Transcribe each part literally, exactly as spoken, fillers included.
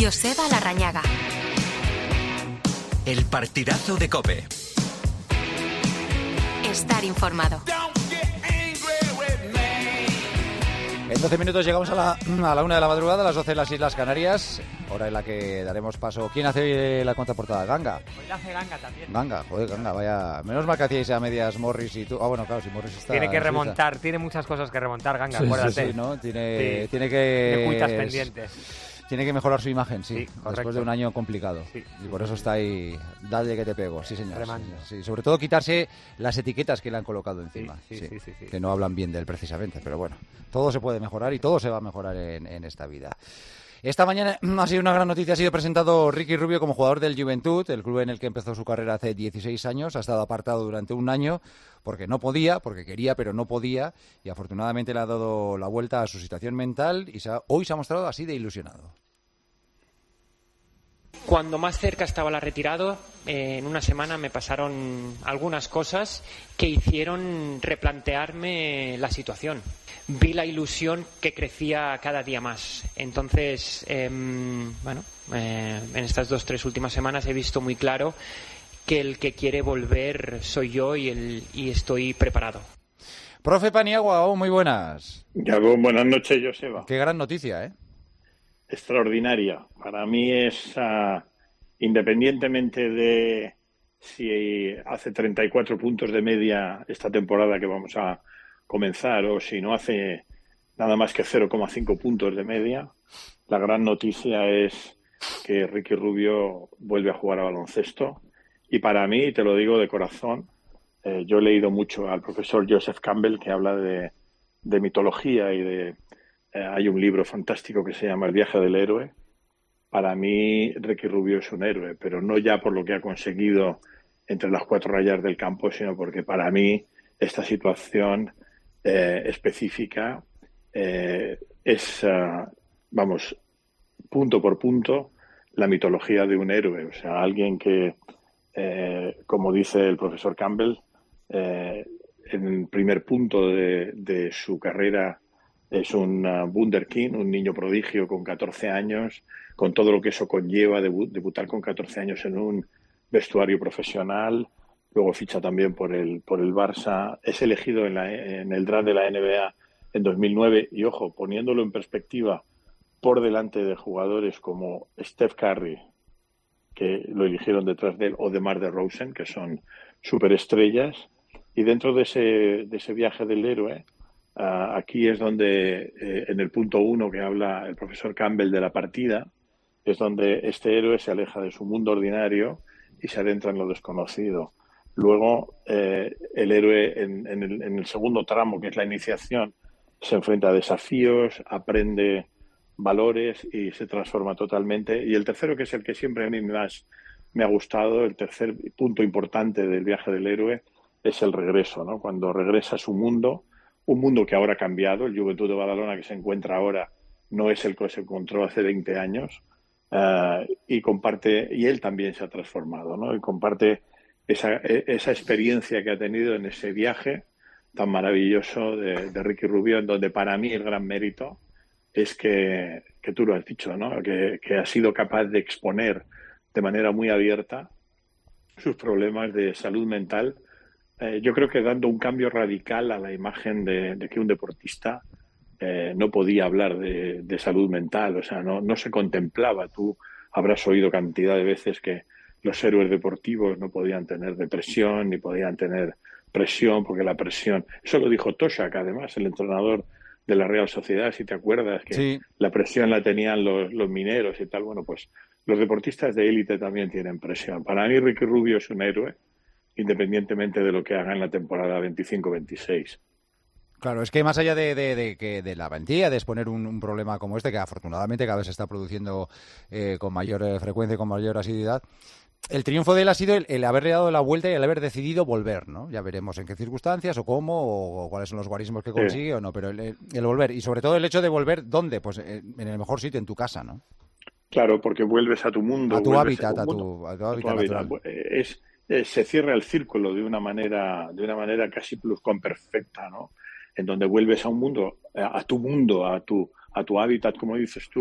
Joseba Larrañaga. El partidazo de COPE. Estar informado. En doce minutos llegamos a la, a la una de la madrugada, a las doce en las Islas Canarias, hora en la que daremos paso. ¿Quién hace la contraportada? ¿Ganga? Hoy la hace Ganga también. Ganga, joder, Ganga, vaya. Menos mal que hacíais a medias Morris y tú. Ah, bueno, claro, si Morris está. Tiene que en remontar, tiene muchas cosas que remontar, Ganga, Sí, acuérdate. sí, sí, ¿no? Tiene, Sí. tiene que. Tiene cuitas pendientes. Tiene que mejorar su imagen, sí, Sí, correcto. después de un año complicado. Sí. Y por eso está ahí, dale que te pego, sí señor. Remando. Sí, sobre todo quitarse las etiquetas que le han colocado encima, Sí, sí, sí, sí, sí. que no hablan bien de él precisamente, pero bueno, todo se puede mejorar y todo se va a mejorar en, en esta vida. Esta mañana ha sido una gran noticia, ha sido presentado Ricky Rubio como jugador del Juventud, el club en el que empezó su carrera hace dieciséis años, ha estado apartado durante un año porque no podía, porque quería, pero no podía, y afortunadamente le ha dado la vuelta a su situación mental y se ha- hoy se ha mostrado así de ilusionado. Cuando más cerca estaba la retirada, eh, en una semana me pasaron algunas cosas que hicieron replantearme la situación. Vi la ilusión que crecía cada día más. Entonces, eh, bueno, eh, en estas dos, tres últimas semanas he visto muy claro que el que quiere volver soy yo y, el, y estoy preparado. Profe Paniagua, oh, muy buenas. Ya, buenas noches, Joseba. Qué gran noticia, ¿eh? Extraordinaria. Para mí es, uh, independientemente de si hace treinta y cuatro puntos de media esta temporada que vamos a comenzar o si no hace nada más que cero coma cinco puntos de media, la gran noticia es que Ricky Rubio vuelve a jugar a baloncesto. Y para mí, te lo digo de corazón, eh, yo he leído mucho al profesor Joseph Campbell que habla de, de mitología y de... Eh, hay un libro fantástico que se llama El viaje del héroe. Para mí, Ricky Rubio es un héroe, pero no ya por lo que ha conseguido entre las cuatro rayas del campo, sino porque para mí esta situación eh, específica eh, es, uh, vamos, punto por punto, la mitología de un héroe. O sea, alguien que, eh, como dice el profesor Campbell, eh, en el primer punto de, de su carrera es un uh, wunderkind, un niño prodigio con catorce años, con todo lo que eso conlleva, debu- debutar con catorce años en un vestuario profesional, luego ficha también por el por el Barça, es elegido en, la, en el draft de la N B A en dos mil nueve y, ojo, poniéndolo en perspectiva por delante de jugadores como Steph Curry, que lo eligieron detrás de él, o DeMar DeRozan, que son superestrellas, y dentro de ese, de ese viaje del héroe, Uh, aquí es donde, eh, en el punto uno que habla el profesor Campbell de la partida, es donde este héroe se aleja de su mundo ordinario y se adentra en lo desconocido. Luego, eh, el héroe en, en, el, en el segundo tramo, que es la iniciación, se enfrenta a desafíos, aprende valores y se transforma totalmente. Y el tercero, que es el que siempre a mí más me ha gustado, el tercer punto importante del viaje del héroe, es el regreso, ¿no? Cuando regresa a su mundo, un mundo que ahora ha cambiado. El Juventud de Badalona que se encuentra ahora no es el que se encontró hace veinte años, uh, y comparte, y él también se ha transformado, ¿no? Y comparte esa, esa experiencia que ha tenido en ese viaje tan maravilloso de, de Ricky Rubio, en donde para mí el gran mérito es que, que tú lo has dicho, ¿no? Que, que ha sido capaz de exponer de manera muy abierta sus problemas de salud mental. Eh, yo creo que dando un cambio radical a la imagen de, de que un deportista eh, no podía hablar de, de salud mental, o sea, no, no se contemplaba. Tú habrás oído cantidad de veces que los héroes deportivos no podían tener depresión ni podían tener presión, porque la presión, eso lo dijo Toshak, además, el entrenador de la Real Sociedad, si te acuerdas, que Sí. la presión la tenían los, los mineros y tal. Bueno, pues los deportistas de élite también tienen presión. Para mí Ricky Rubio es un héroe, independientemente de lo que haga en la temporada veinticinco veintiséis. Claro, es que más allá de, de, de, que de la valentía de exponer un, un problema como este, que afortunadamente cada vez se está produciendo eh, con mayor eh, frecuencia y con mayor asiduidad, el triunfo de él ha sido el, el haberle dado la vuelta y el haber decidido volver, ¿no? Ya veremos en qué circunstancias o cómo o, o cuáles son los guarismos que consigue sí. o no, pero el, el volver, y sobre todo el hecho de volver, ¿dónde? Pues en el mejor sitio, en tu casa, ¿no? Claro, porque vuelves a tu mundo. A tu hábitat, a tu, a tu hábitat natural. Es... se cierra el círculo de una manera de una manera casi pluscuamperfecta, ¿no? En donde vuelves a un mundo, a tu mundo, a tu a tu hábitat, como dices tú,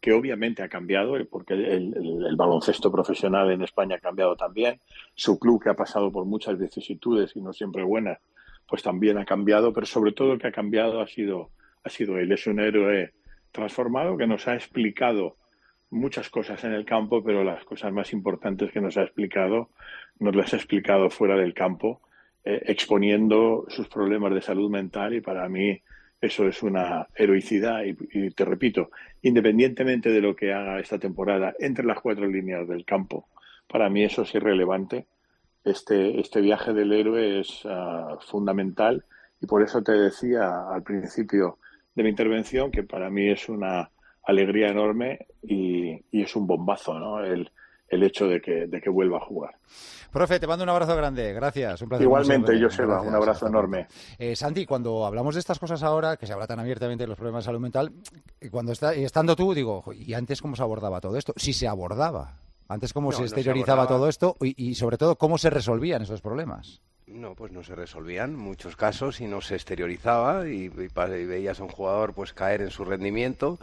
que obviamente ha cambiado, porque el, el, el baloncesto profesional en España ha cambiado también. Su club, que ha pasado por muchas vicisitudes y no siempre buenas, pues también ha cambiado, pero sobre todo el que ha cambiado ha sido, ha sido él. Es un héroe transformado que nos ha explicado muchas cosas en el campo, pero las cosas más importantes que nos ha explicado, nos las ha explicado fuera del campo, eh, exponiendo sus problemas de salud mental, y para mí eso es una heroicidad y, y te repito, independientemente de lo que haga esta temporada entre las cuatro líneas del campo, para mí eso es irrelevante. Este, este viaje del héroe es uh, fundamental, y por eso te decía al principio de mi intervención que para mí es una alegría enorme y, y es un bombazo, ¿no? El, el hecho de que, de que vuelva a jugar. Profe, te mando un abrazo grande, gracias. Un placer. Igualmente, Joseba, un abrazo enorme. Eh, Santi, cuando hablamos de estas cosas ahora, que se habla tan abiertamente de los problemas de salud mental, cuando está, estando tú, digo, ¿y antes cómo se abordaba todo esto? Si se abordaba. Antes, ¿cómo no, se exteriorizaba no se todo esto? Y, y, sobre todo, ¿cómo se resolvían esos problemas? No, pues no se resolvían muchos casos y no se exteriorizaba, y, y, y veías a un jugador pues caer en su rendimiento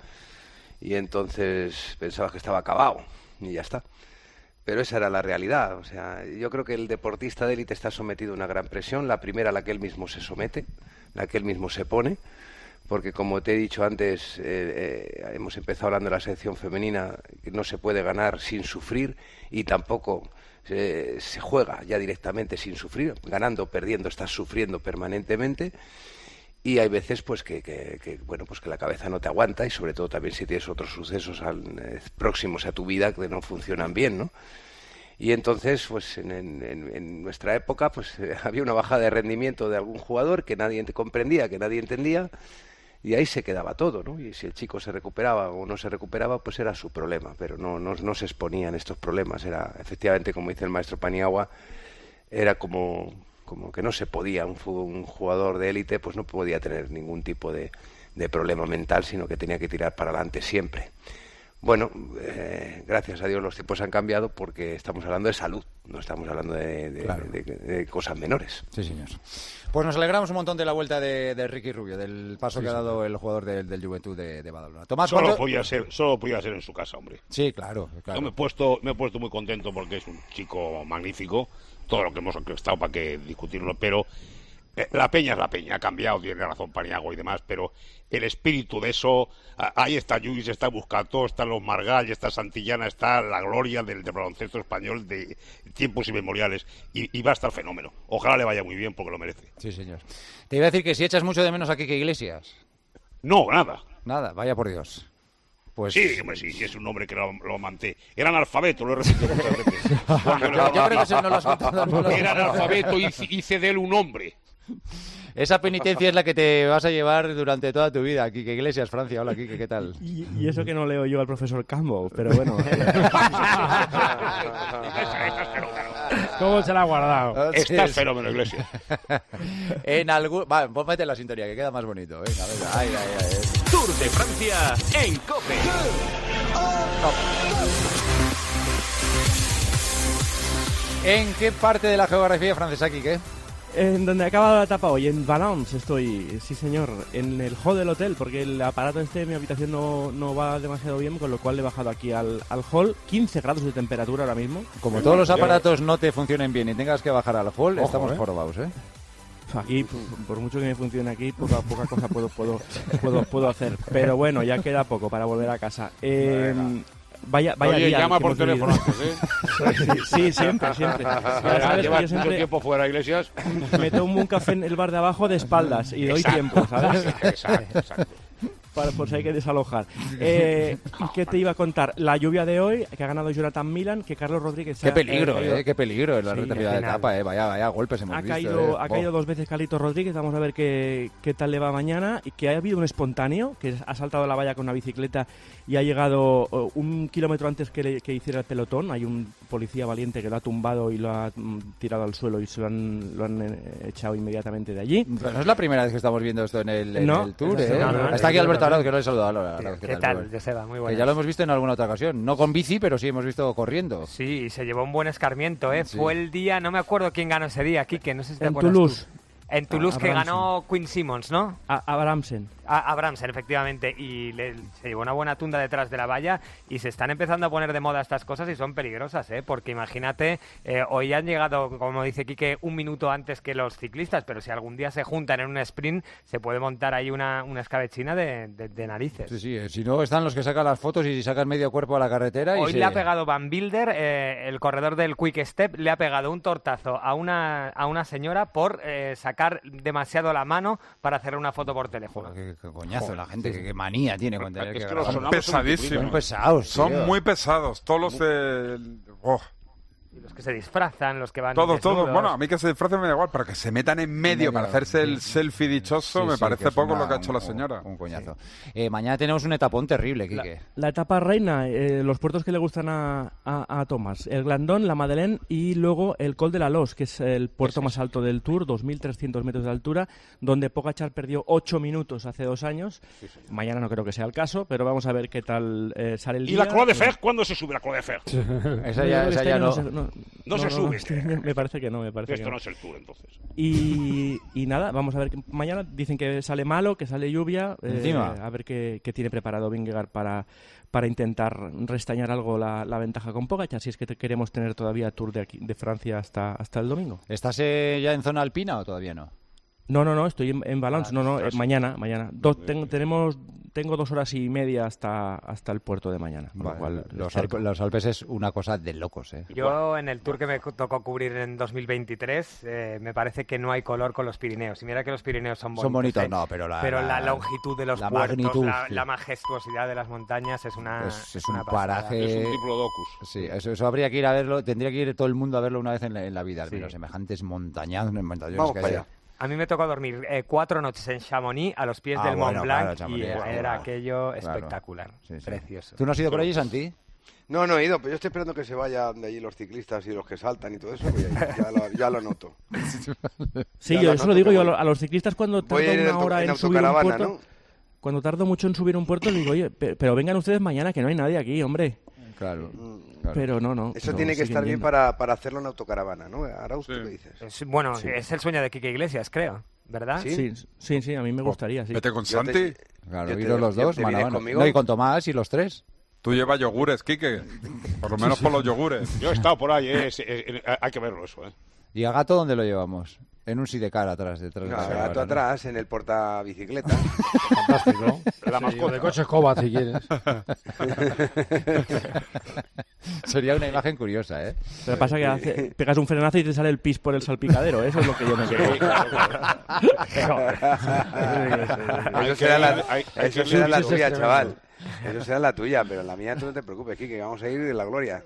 y entonces pensabas que estaba acabado y ya está. Pero esa era la realidad. O sea, yo creo que el deportista de élite está sometido a una gran presión, la primera a la que él mismo se somete, la que él mismo se pone, porque como te he dicho antes, eh, eh, hemos empezado hablando de la selección femenina, que no se puede ganar sin sufrir, y tampoco eh, se juega ya directamente sin sufrir, ganando o perdiendo estás sufriendo permanentemente. Y hay veces pues que, que, que bueno pues que la cabeza no te aguanta, y sobre todo también si tienes otros sucesos al, eh, próximos a tu vida que no funcionan bien, ¿no? Y entonces pues en, en, en nuestra época pues eh, había una bajada de rendimiento de algún jugador que nadie comprendía, que nadie entendía, y ahí se quedaba todo, ¿no? Y si el chico se recuperaba o no se recuperaba, pues era su problema, pero no, no, no se exponían estos problemas. Era efectivamente, como dice el maestro Paniagua, era como... como que no se podía, un, un jugador de élite pues no podía tener ningún tipo de, de problema mental, sino que tenía que tirar para adelante siempre. Bueno, eh, gracias a Dios los tiempos han cambiado, porque estamos hablando de salud, no estamos hablando de, de, claro. de, de, de cosas menores. Sí, señor. Pues nos alegramos un montón de la vuelta de, de Ricky Rubio, del paso sí, que ha dado el jugador del, del Juventud de, de Badalona. Tomás, solo, ¿cuánto? podía ser, solo podía ser en su casa, hombre. Sí, claro. claro. Yo me he, puesto, me he puesto muy contento porque es un chico magnífico, todo lo que hemos estado para que discutirlo, pero eh, la Peña es la Peña, ha cambiado, tiene razón Paniagua y demás, pero el espíritu de eso, ahí está Lluís, está Buscató, están los Margall, está Santillana, está la gloria del, del baloncesto español de tiempos inmemoriales, y, y va a estar fenómeno. Ojalá le vaya muy bien, porque lo merece. Sí, señor. Te iba a decir que si echas mucho de menos a Quique Iglesias. No, nada. Nada, vaya por Dios. Pues... Sí, hombre, sí, sí, es un hombre que lo, lo manté. Era analfabeto, lo he repetido muchas veces. yo, yo creo que eso no lo has contado. No lo has Era analfabeto y hice, hice de él un hombre. Esa penitencia es la que te vas a llevar durante toda tu vida. Quique Iglesias, Francia. Hola, Quique, ¿qué tal? Y, y eso que no leo yo al profesor Campbell, pero bueno. ¿Cómo se la ha guardado? Estás fenómeno, Iglesias. En algún... Vale, pues mete la sintonía, que queda más bonito. Venga, venga. Ay, ay, ay. Tour de Francia en COPE. ¿En qué parte de la geografía francesa, Quique? En donde acaba la etapa hoy, en Valence estoy, sí señor, en el hall del hotel, porque el aparato este de mi habitación no, no va demasiado bien, con lo cual le he bajado aquí al, al hall, quince grados de temperatura ahora mismo. Como todos los aparatos no te funcionen bien y tengas que bajar al hall, Ojo, estamos ¿eh? jorobados, ¿eh? Aquí, por mucho que me funcione aquí, poca, poca cosa puedo, puedo, puedo, puedo hacer, pero bueno, ya queda poco para volver a casa. Eh, Vaya, vaya Oye, día llama por teléfono antes, ¿eh? Sí, sí, siempre, siempre. ¿Sabes Llevas mucho siempre tiempo fuera, Iglesias? Me tomo un café en el bar de abajo de espaldas y doy exacto. tiempo, ¿sabes? Exacto, exacto. Para, por si hay que desalojar. Eh, ¿Qué te iba a contar? La lluvia de hoy, que ha ganado Jonathan Milan, que Carlos Rodríguez... Qué peligro, eh, eh, qué peligro en la sí, recta final de etapa, eh. Vaya, vaya golpes hemos ha visto. Caído, eh. Ha oh. caído dos veces Carlitos Rodríguez, vamos a ver qué, qué tal le va mañana, y que ha habido un espontáneo, que ha saltado la valla con una bicicleta y ha llegado uh, un kilómetro antes que, le, que hiciera el pelotón. Hay un policía valiente que lo ha tumbado y lo ha mm, tirado al suelo y se lo han, lo han eh, echado inmediatamente de allí. Pero no es la primera vez que estamos viendo esto en el, en no, el Tour, ¿eh? No, no, Está aquí Alberto Arado, que lo he saludado. ¿Qué, ¿Qué tal, Joseba? Muy bueno. Ya lo hemos visto en alguna otra ocasión. No con bici, pero sí hemos visto corriendo. Sí, se llevó un buen escarmiento, ¿eh? Sí. Fue el día, no me acuerdo quién ganó ese día, Quique, no sé si te en acuerdas Toulouse. Tú. En Toulouse, a, que Abramsen. Ganó Quinn Simmons, ¿no? A, Abramsen. A Abramsen, efectivamente, y le, se llevó una buena tunda detrás de la valla y se están empezando a poner de moda estas cosas y son peligrosas, ¿eh? Porque imagínate, eh, hoy han llegado, como dice Quique, un minuto antes que los ciclistas, pero si algún día se juntan en un sprint, se puede montar ahí una, una escabechina de, de, de narices. Sí, sí, eh, si no están los que sacan las fotos y sacan medio cuerpo a la carretera. Y hoy se... le ha pegado Van Wilder, eh, el corredor del Quick Step, le ha pegado un tortazo a una, a una señora por eh, sacar demasiado la mano para hacer una foto por teléfono. Qué, qué coñazo. Joder, la gente, qué, qué manía tiene con tener es que, que los son pesadísimos. Son pesados, son tío. muy pesados. Todos los de... Oh. Y los que se disfrazan, los que van Todos, desnudos. todos. Bueno, a mí que se disfracen me da igual, pero que se metan en medio, medio para hacerse el selfie dichoso, sí, me sí, parece poco una, lo que ha hecho un, la señora. Un, un coñazo. Sí. Eh, mañana tenemos un etapón terrible, Quique. La, la etapa reina, eh, los puertos que le gustan a, a, a Tomás. El Glandón, la Madeleine y luego el Col de la Los, que es el puerto más alto del Tour, dos mil trescientos metros de altura, donde Pogačar perdió ocho minutos hace dos años. Sí, sí. Mañana no creo que sea el caso, pero vamos a ver qué tal eh, sale el ¿Y día. la Croix de Fer? ¿Cuándo se sube la Croix de Fer? esa ya, esa ya no. No se, no, no no, se no, sube. No, este, me parece que no, me parece Esto que no no. es el Tour, entonces. Y, y nada, vamos a ver. Que mañana dicen que sale malo, que sale lluvia. Encima. Eh, a ver qué, qué tiene preparado Vingegaard para, para intentar restañar algo la, la ventaja con Pogačar, si es que te queremos tener todavía Tour de, aquí, de Francia hasta, hasta el domingo. ¿Estás eh, ya en zona alpina o todavía no? No, no, no, estoy en, en Valence. Ah, no, no, eh, mañana, mañana. Do, tengo, tenemos, tengo dos horas y media hasta, hasta el puerto de mañana. Vale, lo cual los, Alp, los Alpes es una cosa de locos, ¿eh? Yo en el Tour que me tocó cubrir en dos mil veintitrés, eh, me parece que no hay color con los Pirineos. Y mira que los Pirineos son bonitos. Son bonitos, ¿eh? no, pero la, pero la, la longitud de los la puertos, magnitud, la, sí. la majestuosidad de las montañas es una Es, es una un pasada. paraje... Es un diplodocus. Sí, eso, eso habría que ir a verlo, tendría que ir todo el mundo a verlo una vez en la, en la vida, al menos. Sí. Semejantes montañazos, montañones Vamos que para hay. allá. A mí me tocó dormir eh, cuatro noches en Chamonix, a los pies Ah, del bueno, Mont Blanc, claro, Chamonix, y claro, era claro. aquello Claro. espectacular, Sí, sí. precioso. ¿Tú no has ido por allí, Santi? No, no he ido, pero yo estoy esperando que se vayan de allí los ciclistas y los que saltan y todo eso, pues ya, ya, lo, ya lo noto. Sí, ya yo lo eso lo noto digo que yo a, voy. lo, a los ciclistas cuando Voy a tardo ir una en, hora en en subir un autocaravana, puerto, ¿no? cuando tardo mucho en subir un puerto, digo, oye, pe- pero vengan ustedes mañana que no hay nadie aquí, hombre. Claro. Mm, Pero no, no. Eso no, tiene que siguen estar bien yendo. para, para hacerlo en autocaravana, ¿no? Arauz, ¿tú Sí. qué dices? Es- bueno, Sí. es el sueño de Quique Iglesias, creo, ¿verdad? Sí. Sí, sí, sí, a mí me gustaría, sí. Vete con Yo te- Santi. Claro, yo te- iros los yo- dos, ¿te mano a vienes mano. conmigo? No, y con Tomás y los tres. Tú llevas yogures, Quique. Por lo menos por los yogures. Yo he estado por ahí, eh, es- es- es- hay que verlo eso, ¿eh? ¿Y a Gato dónde lo llevamos? En un sidecar atrás, detrás No, de la gato caravana, ¿no? atrás, en el portabicicleta. Fantástico. La Sí, mascota. de coche escoba, si quieres. Sería una imagen curiosa, ¿eh? Pero pasa que hace- pegas un frenazo y te sale el pis por el salpicadero, eso es lo que yo me quiero. Hay Eso que será la, ir- hay- hay eso que será ir- la sí, sí, tuya, es chaval. Eso será la tuya, pero la mía tú no te preocupes, Kike, que vamos a ir de la gloria.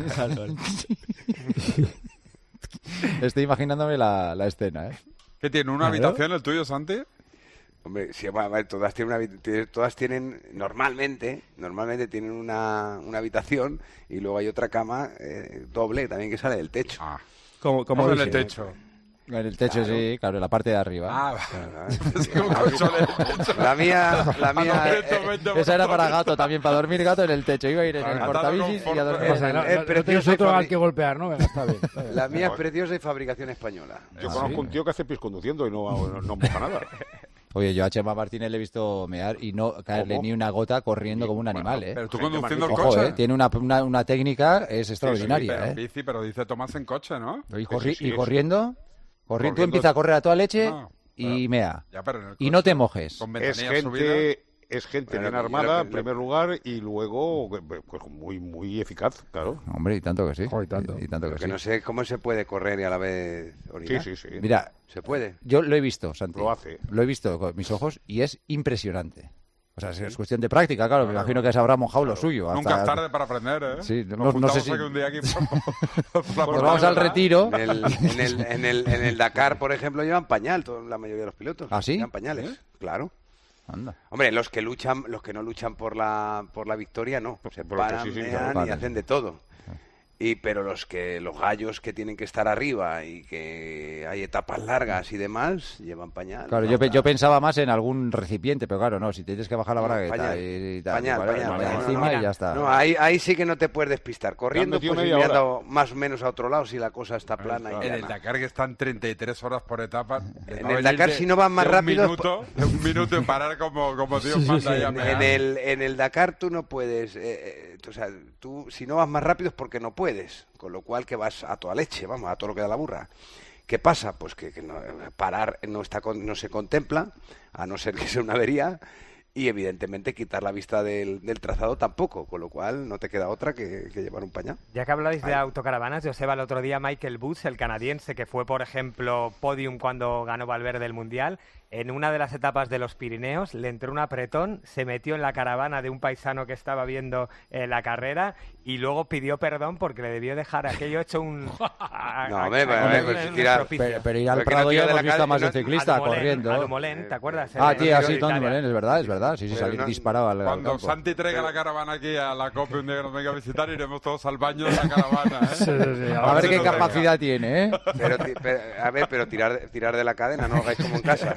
Estoy imaginándome la, la escena, ¿eh? ¿Qué tiene? ¿Una habitación el tuyo, Santi? Hombre, sí, bueno, a ver, todas tienen, una, habi- tiene- todas tienen normalmente, normalmente tienen una, una habitación y luego hay otra cama eh, doble también que sale del techo. Ah. Como, como ¿Cómo en dice. el techo? En el techo, Claro. sí, claro, en la parte de arriba. Ah, Claro, sí, un colchón en el techo. La mía, la A mía, los eh, ciento veinte por Esa era para ciento. Gato también, para dormir Gato en el techo. Iba a ir en el Atado portabicis con y a forro. dormir. O sea, no, Es no- no precioso tienes y otro fabri- al que golpear, ¿no? Venga, está bien. Está bien. la mía es preciosa y fabricación española. Yo Ah, conozco ¿sí? un tío que hace pis conduciendo y no, no, no moja nada. Oye, yo a Chema Martínez le he visto mear y no caerle ¿Cómo? ni una gota corriendo como un Bueno, animal, ¿eh? Pero tú Gente conduciendo el Ojo, coche. ¿eh? Tiene una, una, una técnica, es Sí, extraordinaria, pero, ¿eh? bici, pero dice Tomás en coche, ¿no? Y, corri- Sí, sí, y sí. corriendo, corriendo, tú Corriendo- empiezas a correr a toda leche No, y pero- mea. Ya, pero en el Y coche, no te mojes. Con Es ventanilla subida. gente, es gente Bueno, bien yo armada, lo en que- primer lugar, y luego pues, muy, muy eficaz, claro. Hombre, y tanto que sí. Joder, y tanto. Y, y tanto que Que sí. no sé cómo se puede correr y a la vez Sí, orinar. sí, sí. Mira, Se puede. yo lo he visto, Santi. Lo hace. Lo he visto con mis ojos y es impresionante. O sea, es, es cuestión de práctica, claro. Me imagino que se habrá mojado lo suyo. Nunca hasta- es tarde para aprender, ¿eh? Sí, no- Nos no sé juntamos si- aquí un día aquí por- por la Pues vamos al ¿verdad? retiro. En el, en, el, en, el, en el Dakar, por ejemplo, llevan pañal, todo- la mayoría de los pilotos. ¿Ah, sí? Llevan pañales, ¿Eh? claro. Anda. Hombre, los que luchan, los que no luchan por la por la victoria, no. Se Pero que paran, sí, sí, mean claro. y Vale. hacen de todo. Y pero los que los gallos que tienen que estar arriba y que hay etapas largas y demás llevan pañal. Claro, yo, pe- yo pensaba más en algún recipiente, pero claro, no, si tienes que bajar la bragueta pañal, y, y tal, pañal, vale, pañal, vale, pañal. encima No, y ya está. No, ahí, ahí sí que no te puedes despistar. Corriendo metido pues media me han hora. dado más o menos a otro lado si la cosa está plana y En llana. el Dakar que están treinta y tres horas por etapa. En el Dakar si no vas más de rápido... Un minuto, de un minuto en parar como, como Dios manda ya. En, en el, en el Dakar tú no puedes, eh, eh, o sea, tú si no vas más rápido es porque no puedes, con lo cual que vas a toda leche, vamos, a todo lo que da la burra. ¿Qué pasa? Pues que, que no, parar no está con- no se contempla, a no ser que sea una avería, y evidentemente quitar la vista del, del trazado tampoco, con lo cual no te queda otra que, que llevar un pañal. Ya que habláis de Ahí. autocaravanas, Joseba, el otro día Michael Woods, el canadiense, que fue, por ejemplo, podium cuando ganó Valverde el Mundial, en una de las etapas de los Pirineos le entró un apretón, se metió en la caravana de un paisano que estaba viendo eh, la carrera y luego pidió perdón porque le debió dejar aquello hecho un... a- No, a- hombre, a- pero, a- hombre, un- pues, un tirar- estropicio. Pero, pero ir al Porque no Prado tira ya de hemos la visto calle, más de no- ciclista a Dumoulin, corriendo. a Dumoulin, ¿te acuerdas? Ah, En- tío, en así Italia. Tom Dumoulin, es verdad, es verdad. Sí, sí, Pero salir no- disparado al, al Cuando campo. Santi traiga la caravana aquí a la COPE un día que nos venga a visitar, iremos todos al baño de la caravana. ¿eh? Sí, sí, sí. A ver qué no tenga. capacidad tiene, ¿eh? Pero, ti- pero, a ver, pero tirar, tirar de la cadena, no lo hagáis como en casa.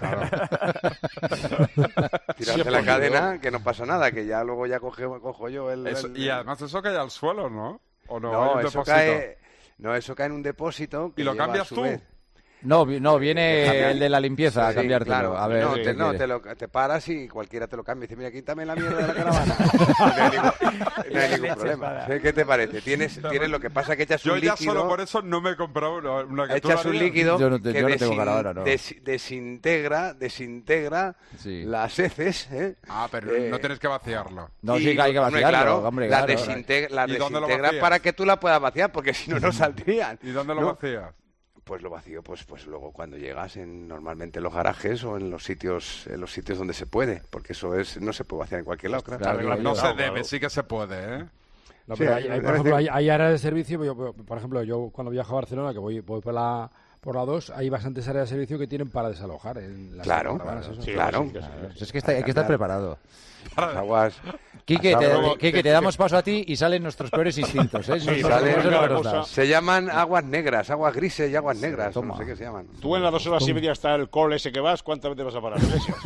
Tirar de la cadena, que no pasa nada, que ya luego ya coge, cojo yo el... Eso- el- y además eso cae al suelo, ¿no? ¿O no? Hay No, un eso depósito. cae, no, eso cae en un depósito. que ¿Y lo lleva a cambias su tú? vez- No, vi- no, viene Cambiar. el de la limpieza a Sí, cambiártelo. claro. A ver, no, ¿qué te, no quiere? te, lo, te paras y cualquiera te lo cambia. Dice, mira, quítame la mierda de la caravana. No hay ningún, no hay ningún problema. ¿Qué te parece? Tienes, tienes lo que pasa que echas Yo un ya líquido... solo por eso no me he comprado una, una que tú Echas lo un harías. líquido Yo no te- que yo no tengo desin- caravana, no. des- desintegra, desintegra Sí. las heces. ¿eh? Ah, pero Eh, no tienes que vaciarlo. No, y, sí que hay que hombre, vaciarlo, claro, hombre, las claro. desintegra, las ¿Y dónde lo desintegra vacías? para que tú la puedas vaciar, porque si no, no saldrían. ¿Y dónde lo ¿no? vacías? Pues lo vacío, pues, pues luego cuando llegas, en, normalmente en los garajes o en los sitios, en los sitios donde se puede, porque eso es, no se puede vaciar en cualquier lado, claro. Claro, No yo- se claro, debe, claro. sí que se puede, ¿eh? No, Sí, pero hay- hay, hay, hay por ejemplo, veces- hay, hay áreas de servicio. Yo, por ejemplo, yo cuando viajo a Barcelona, que voy, voy por la por la dos, hay bastantes áreas de servicio que tienen para desalojar. En las Claro, caravanas, claro, eso. Sí, claro. sí, sí, sí, sí. Es que está- hay que estar preparado. Las aguas... Quique, Hasta te, luego. Quique, te damos paso a ti y salen nuestros peores instintos, ¿eh? Sí, Nosotros- sale nosotros cada no nos cosa. das. Se llaman aguas negras, aguas grises y aguas negras, o toma. no sé qué se llaman. Tú en las dos horas y media hasta el call ese que vas, ¿cuántas veces vas a parar? Iglesias?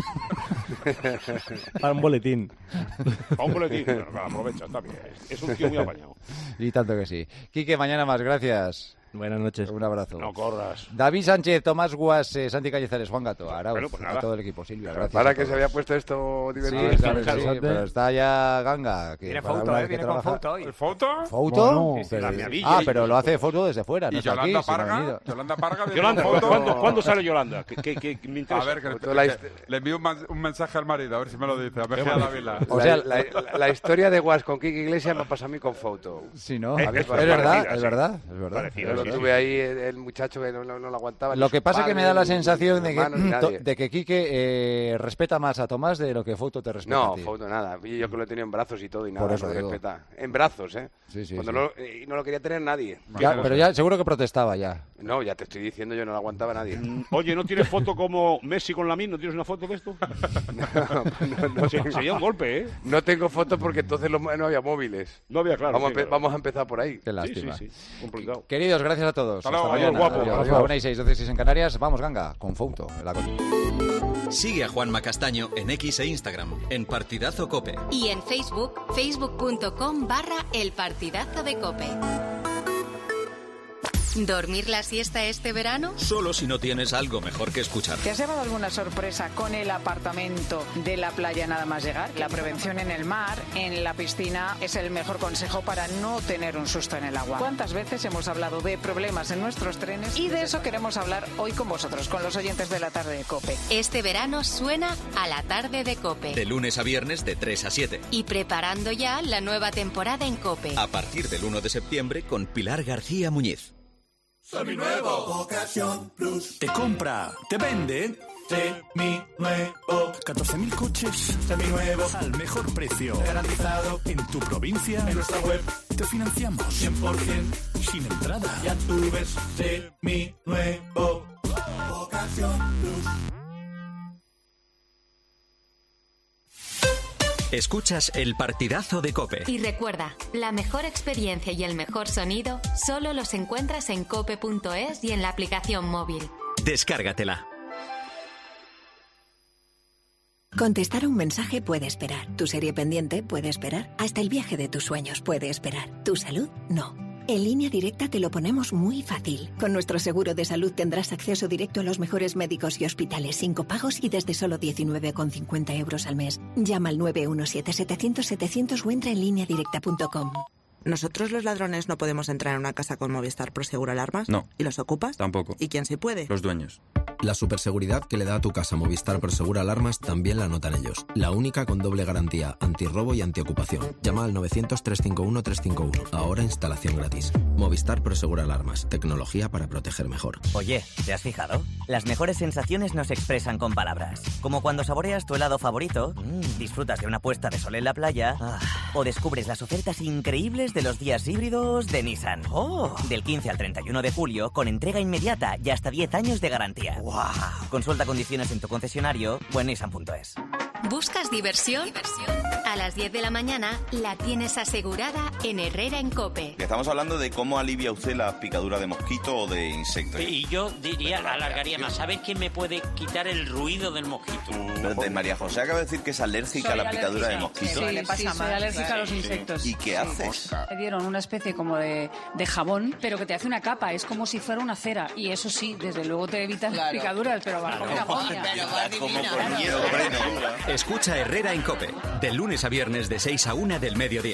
Para un boletín. A un boletín. Bueno, claro, aprovecha, está bien. Es un tío muy apañado. Y tanto que sí. Quique, mañana más, gracias. Buenas noches. Un abrazo. No corras. David Sánchez, Tomás Guas, eh, Santi Cañizares, Juan Gato, Arauz, Bueno, pues a nada. todo el equipo, Silvia, gracias. Para a que se todos. había puesto esto Sí, divertido. claro, sí, interesante. pero está ya Ganga. Que Tiene para foto, una ¿eh? vez que Viene con trabaja- foto hoy. ¿El foto? ¿Foto? Bueno, Pero- la miadilla ah, y- pero lo hace foto desde fuera, no ¿Y está Yolanda aquí, si no ha Parga? venido. Yolanda Parga viene Yolanda, con foto. ¿cuándo, ¿cuándo sale Yolanda? Que, que, que me interesa. A ver, que, Foto que- la que- hist- le envío un, man- un mensaje al marido, a ver si me lo dice, a Mejía Dávila. O La- sea, la, la- la historia de Guas con Kike Iglesias me pasa a mí con foto. Sí, ¿no? Es- Es, es verdad, parecida, es sí. verdad, es verdad. Parecida, Es Yo lo verdad. tuve ahí, el, el muchacho que no, no- no lo aguantaba. ni Lo su que pasa es que me padre, da la ni sensación su de que, hermano, ni nadie. de que Quique eh, respeta más a Tomás de lo que Foto te respeta No, a ti. foto nada. Y yo que lo he tenido en brazos y todo y nada, Por eso no digo. respeta. En brazos, ¿eh? Sí, sí, Cuando sí. No, y no lo quería tener nadie. Ya, pero ya seguro que protestaba ya. No, ya te estoy diciendo, yo no lo aguantaba nadie. Mm, Oye, ¿no tienes foto como Messi con Lamine? ¿No tienes una foto de esto? no, no Se- tengo, Sería un golpe, ¿eh? no tengo fotos porque entonces los- no había móviles. No había claro. vamos, sí, a empe- claro. vamos a empezar por ahí. Qué Sí, lástima. sí, sí. Complicado. Queridos, gracias a todos. Hasta luego, mañana. adiós, guapo. Adiós. Adiós. La una y seis, doce y seis en Canarias. Vamos, Ganga, con Foto. en la- Sigue a Juanma Castaño en X e Instagram, en Partidazo Cope. Y en Facebook, facebook.com barra el partidazo de Cope. ¿Dormir la siesta este verano? Solo si no tienes algo mejor que escuchar. ¿Te has llevado alguna sorpresa con el apartamento de la playa nada más llegar? La prevención en el mar, en la piscina, es el mejor consejo para no tener un susto en el agua. ¿Cuántas veces hemos hablado de problemas en nuestros trenes? Y de eso queremos hablar hoy con vosotros, con los oyentes de la tarde de COPE. Este verano suena a la tarde de Cope. De lunes a viernes de tres a siete. Y preparando ya la nueva temporada en Cope. A partir del uno de septiembre con Pilar García Muñiz. Seminuevo, Ocasión Plus. Te compra, te vende. Seminuevo. catorce mil coches seminuevos al mejor precio. Garantizado en tu provincia. En nuestra web te financiamos cien por ciento sin entrada. Ya tú ves, Seminuevo. Ocasión Plus. Escuchas el partidazo de COPE. Y recuerda, la mejor experiencia y el mejor sonido solo los encuentras en cope punto es y en la aplicación móvil. Descárgatela. Contestar a un mensaje puede esperar. Tu serie pendiente puede esperar. Hasta el viaje de tus sueños puede esperar. Tu salud, no. En Línea Directa te lo ponemos muy fácil. Con nuestro seguro de salud tendrás acceso directo a los mejores médicos y hospitales sin copagos y desde solo diecinueve con cincuenta euros al mes. Llama al nueve uno siete setecientos setecientos o entra en línea directa punto com. ¿Nosotros los ladrones no podemos entrar en una casa con Movistar Prosegur Alarmas? No. ¿Y los ocupas? Tampoco. ¿Y quién sí puede? Los dueños. La superseguridad que le da a tu casa Movistar Prosegur Alarmas también la notan ellos. La única con doble garantía, antirrobo y antiocupación. Llama al novecientos, trescientos cincuenta y uno, trescientos cincuenta y uno. Ahora instalación gratis. Movistar Prosegur Alarmas. Tecnología para proteger mejor. Oye, ¿te has fijado? Las mejores sensaciones no se expresan con palabras. Como cuando saboreas tu helado favorito, mmm, disfrutas de una puesta de sol en la playa, ah, o descubres las ofertas increíbles de los días híbridos de Nissan. Oh. Del quince al treinta y uno de julio, con entrega inmediata y hasta diez años de garantía. ¡Wow! Consulta condiciones en tu concesionario o en nissan punto es. ¿Buscas diversión? A las diez de la mañana la tienes asegurada en Herrera en COPE. Estamos hablando de cómo alivia usted la picadura de mosquito o de insecto. Y yo diría, alargaría más. ¿Sabes quién me puede quitar el ruido del mosquito? De María José acaba de decir que es alérgica Soy a la picadura alérgica. de mosquito. Sí, sí, sí, soy alérgica a los Sí. insectos. ¿Y qué Sí. haces? Me dieron una especie como de, de jabón, pero que te hace una capa, es como si fuera una cera. Y eso sí, desde luego te evitan las picaduras, pero va como una joya. Escucha Herrera en COPE, de lunes a viernes de seis a una del mediodía.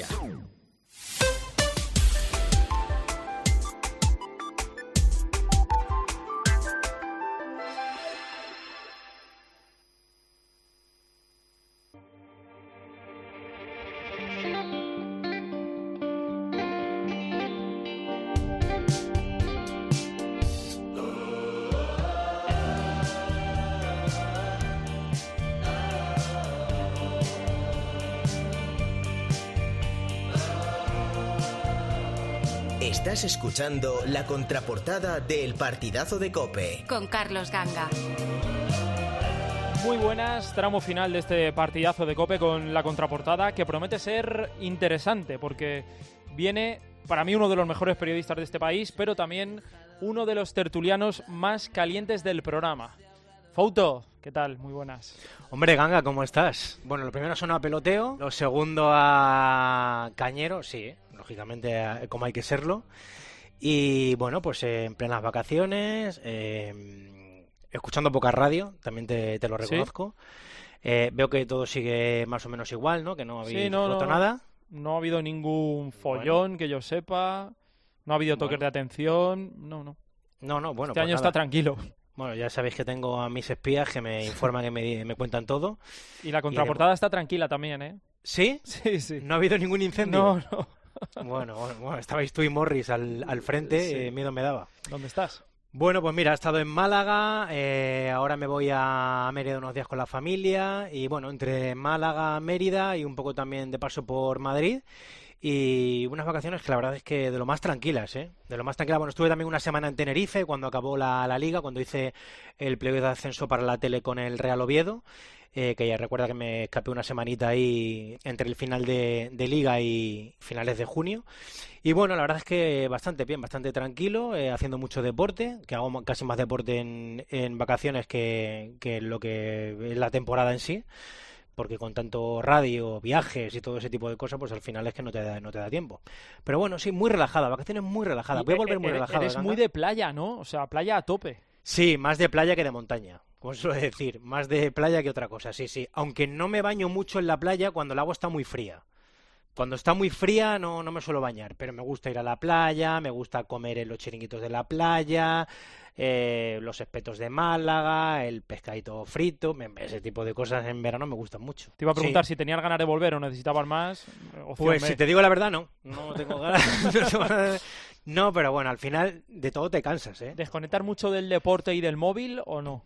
Estás escuchando la contraportada del partidazo de COPE. Con Carlos Ganga. Muy buenas, tramo final de este partidazo de COPE con la contraportada que promete ser interesante porque viene para mí uno de los mejores periodistas de este país, pero también uno de los tertulianos más calientes del programa. Fouto, ¿qué tal? Muy buenas. Hombre, Ganga, ¿cómo estás? Bueno, lo primero son a peloteo, lo segundo a cañero, sí, lógicamente a- como hay que serlo. Y bueno, pues eh, en plenas vacaciones, eh, escuchando poca radio, también te, te lo ¿Sí? reconozco. Eh, veo que todo sigue más o menos igual, ¿no? Que no habéis Sí, no, roto no, nada. No ha habido ningún follón que yo sepa, no ha habido toques Bueno. de atención, no, no. No, no, bueno, Este pues año nada. está tranquilo. Bueno, ya sabéis que tengo a mis espías que me informan, que me, me cuentan todo. Y la contraportada está tranquila también, ¿eh? ¿Sí? Sí, sí. ¿No ha habido ningún incendio? No, no. Bueno, bueno, bueno, estabais tú y Morris al, al frente, Sí. eh, miedo me daba. ¿Dónde estás? Bueno, pues mira, he estado en Málaga, eh, ahora me voy a Mérida unos días con la familia y bueno, entre Málaga, Mérida y un poco también de paso por Madrid y unas vacaciones que la verdad es que de lo más tranquilas, ¿eh? De lo más tranquilas. Bueno, estuve también una semana en Tenerife cuando acabó la, la liga, cuando hice el playoff de ascenso para la tele con el Real Oviedo, eh, que ya recuerda que me escapé una semanita ahí entre el final de, de liga y finales de junio. Y bueno, la verdad es que bastante bien, bastante tranquilo, eh, haciendo mucho deporte, que hago ma- casi más deporte en, en vacaciones que, que lo que es la temporada en sí, porque con tanto radio, viajes y todo ese tipo de cosas, pues al final es que no te da, no te da tiempo. Pero bueno, sí, muy relajada, vacaciones muy relajadas. Voy a volver muy Eres- relajado. Eres muy de playa, ¿no? O sea, playa a tope. Sí, más de playa que de montaña, como se suele decir, más de playa que otra cosa, sí, sí. Aunque no me baño mucho en la playa cuando el agua está muy fría. Cuando está muy fría no, no me suelo bañar, pero me gusta ir a la playa, me gusta comer en los chiringuitos de la playa, eh, los espetos de Málaga, el pescadito frito, me- ese tipo de cosas en verano me gustan mucho. Te iba a preguntar Sí. si tenías ganas de volver o necesitabas más. Opción Pues B. si te digo la verdad, no. No tengo ganas. no tengo ganas de- No, pero bueno, al final de todo te cansas, ¿eh? ¿Desconectar mucho del deporte y del móvil o no?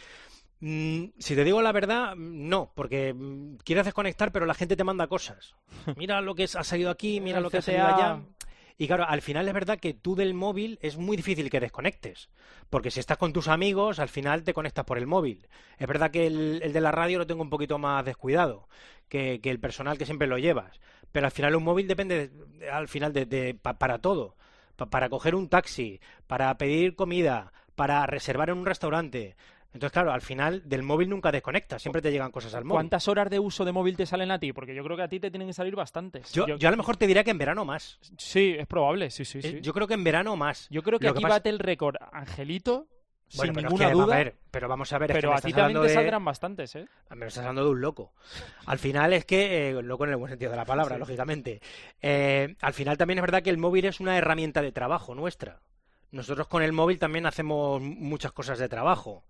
Mm, si te digo la verdad, mm, no, porque mm, quieres desconectar, pero la gente te manda cosas. Mira lo que es- ha salido aquí, mira El lo que ha C T A. salido allá. Y claro, al final es verdad que tú del móvil es muy difícil que desconectes, porque si estás con tus amigos, al final te conectas por el móvil. Es verdad que el, el de la radio lo tengo un poquito más descuidado que, que el personal que siempre lo llevas, pero al final un móvil depende, de, al final, de, de, pa, para todo, pa, para coger un taxi, para pedir comida, para reservar en un restaurante. Entonces, claro, al final del móvil nunca desconectas, siempre te llegan cosas al móvil. ¿Cuántas horas de uso de móvil te salen a ti? Porque yo creo que a ti te tienen que salir bastantes. Yo, yo, yo a lo mejor te diría que en verano más. Sí, es probable, sí, sí, sí. Yo creo que en verano más. Yo creo que lo aquí que pasa... bate el récord Angelito, bueno, sin pero ninguna es que, duda. A ver, pero vamos a ver, es pero que me a ti estás también te de... saldrán bastantes, ¿eh? Me estás hablando de un loco. Al final es que, eh, loco en el buen sentido de la palabra, sí. lógicamente. Eh, al final también es verdad que el móvil es una herramienta de trabajo nuestra. Nosotros con el móvil también hacemos muchas cosas de trabajo.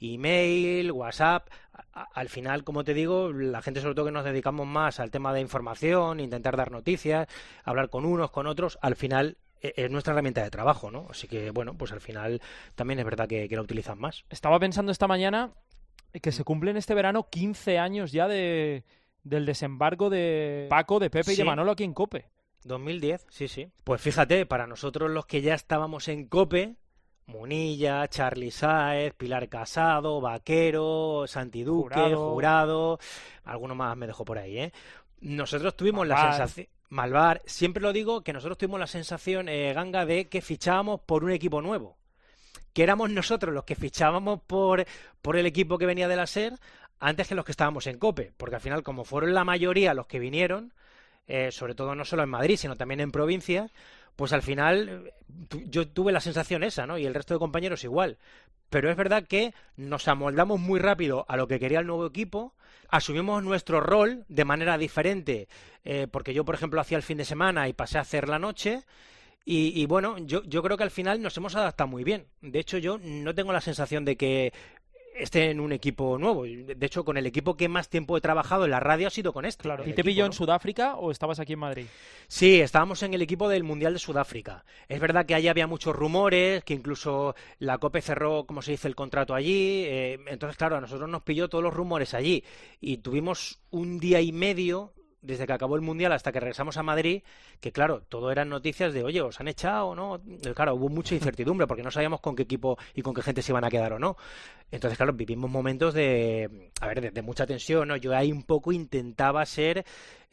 Email, WhatsApp, a, a, al final, como te digo, la gente sobre todo que nos dedicamos más al tema de información, intentar dar noticias, hablar con unos, con otros, al final es, es nuestra herramienta de trabajo, ¿no? Así que, bueno, pues al final también es verdad que, que la utilizan más. Estaba pensando esta mañana que se cumplen este verano quince años ya de del desembarco de Paco, de Pepe sí. y de Manolo aquí en COPE. dos mil diez, sí, sí. Pues fíjate, para nosotros los que ya estábamos en COPE, Munilla, Charly Sáez, Pilar Casado, Vaquero, Santi Duque, Jurado, Jurado alguno más me dejó por ahí, ¿eh? Nosotros tuvimos Malvar. la sensación... Malvar, siempre lo digo, que nosotros tuvimos la sensación, eh, Ganga, de que fichábamos por un equipo nuevo. Que éramos nosotros los que fichábamos por, por el equipo que venía de la SER antes que los que estábamos en COPE. Porque al final, como fueron la mayoría los que vinieron, eh, sobre todo no solo en Madrid, sino también en provincias, pues al final yo tuve la sensación esa, ¿no? Y el resto de compañeros igual. Pero es verdad que nos amoldamos muy rápido a lo que quería el nuevo equipo, asumimos nuestro rol de manera diferente, eh, porque yo, por ejemplo, hacía el fin de semana y pasé a hacer la noche, y, y bueno, yo, yo creo que al final nos hemos adaptado muy bien. De hecho, yo no tengo la sensación de que esté en un equipo nuevo. De hecho, con el equipo que más tiempo he trabajado en la radio ha sido con este. Claro. ¿Y te equipo, pilló ¿no? en Sudáfrica o estabas aquí en Madrid? Sí, estábamos en el equipo del Mundial de Sudáfrica. Es verdad que allí había muchos rumores, que incluso la COPE cerró, como se dice, el contrato allí. Eh, entonces, claro, a nosotros nos pilló todos los rumores allí. Y tuvimos un día y medio desde que acabó el Mundial hasta que regresamos a Madrid, que claro, todo eran noticias de, oye, ¿os han echado o no? Claro, hubo mucha incertidumbre porque no sabíamos con qué equipo y con qué gente se iban a quedar o no. Entonces, claro, vivimos momentos de, a ver, de, de mucha tensión, ¿no? Yo ahí un poco intentaba ser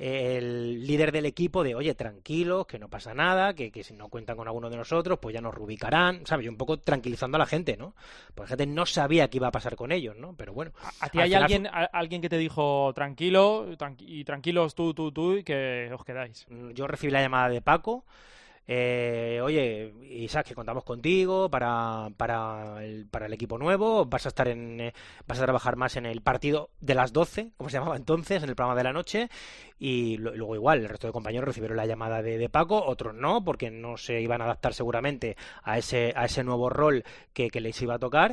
el líder del equipo de, oye, tranquilos, que no pasa nada, que, que si no cuentan con alguno de nosotros, pues ya nos reubicarán, ¿sabes? Yo un poco tranquilizando a la gente, ¿no? Porque la gente no sabía qué iba a pasar con ellos, ¿no? Pero bueno. ¿A, a ti hay alguien, fue... a, alguien que te dijo, tranquilo, tranqui y tranquilos tú, tú, tú, y que os quedáis? Yo recibí la llamada de Paco. Eh, oye, Isaac, que contamos contigo para, para, el, para el equipo nuevo, vas a estar en, eh, vas a trabajar más en el partido de las doce, como se llamaba entonces, en el programa de la noche, y lo, luego igual, el resto de compañeros recibieron la llamada de, de Paco, otros no, porque no se iban a adaptar seguramente a ese, a ese nuevo rol que, que les iba a tocar,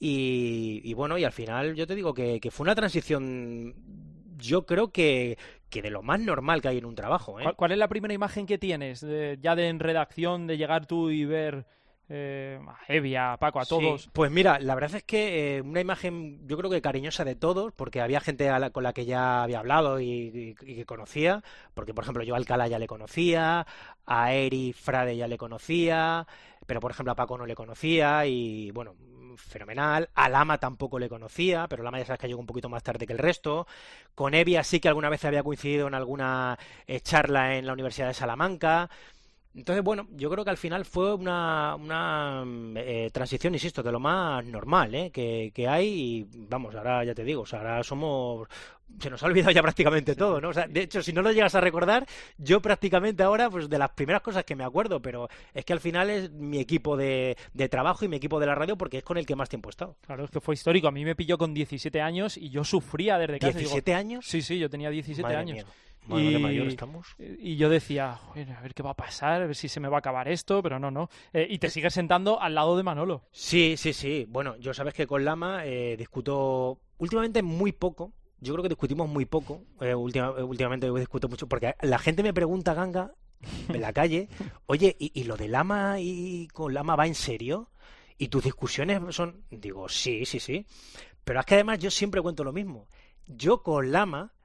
y, y bueno, y al final yo te digo que, que fue una transición, yo creo que, que de lo más normal que hay en un trabajo, ¿eh? ¿Cuál, cuál es la primera imagen que tienes de, ya de en redacción, de llegar tú y ver eh, a Evi, a Paco, a todos? Sí, pues mira, la verdad es que eh, una imagen yo creo que cariñosa de todos, porque había gente a la, con la que ya había hablado y, y, y que conocía, porque por ejemplo yo a Alcalá ya le conocía, a Eri Frade ya le conocía, pero por ejemplo a Paco no le conocía y bueno, fenomenal. A Lama tampoco le conocía, pero Lama ya sabes que llegó un poquito más tarde que el resto. Con Evia sí que alguna vez había coincidido en alguna eh, charla en la Universidad de Salamanca. Entonces, bueno, yo creo que al final fue una, una eh, transición, insisto, de lo más normal ¿eh? que, que hay y vamos, ahora ya te digo, o sea, ahora somos... Se nos ha olvidado ya prácticamente todo, ¿no? O sea, de hecho, si no lo llegas a recordar, yo prácticamente ahora, pues de las primeras cosas que me acuerdo, pero es que al final es mi equipo de, de trabajo y mi equipo de la radio porque es con el que más tiempo he estado. Claro, es que fue histórico. A mí me pilló con diecisiete años y yo sufría desde casa. ¿diecisiete digo, años? Sí, sí, yo tenía diecisiete Madre años. Mía. Bueno, y, qué mayor estamos. Y yo decía, a ver qué va a pasar, a ver si se me va a acabar esto, pero no, no. Eh, y te sigues sentando al lado de Manolo. Sí, sí, sí. Bueno, yo sabes que con Lama eh, discuto últimamente muy poco. Yo creo que discutimos muy poco. Eh, última, últimamente discuto mucho porque la gente me pregunta, Ganga, en la calle, oye, ¿y, y lo de Lama y con Lama va en serio? ¿Y tus discusiones son...? Digo, sí, sí, sí. Pero es que además yo siempre cuento lo mismo. Yo con Lama...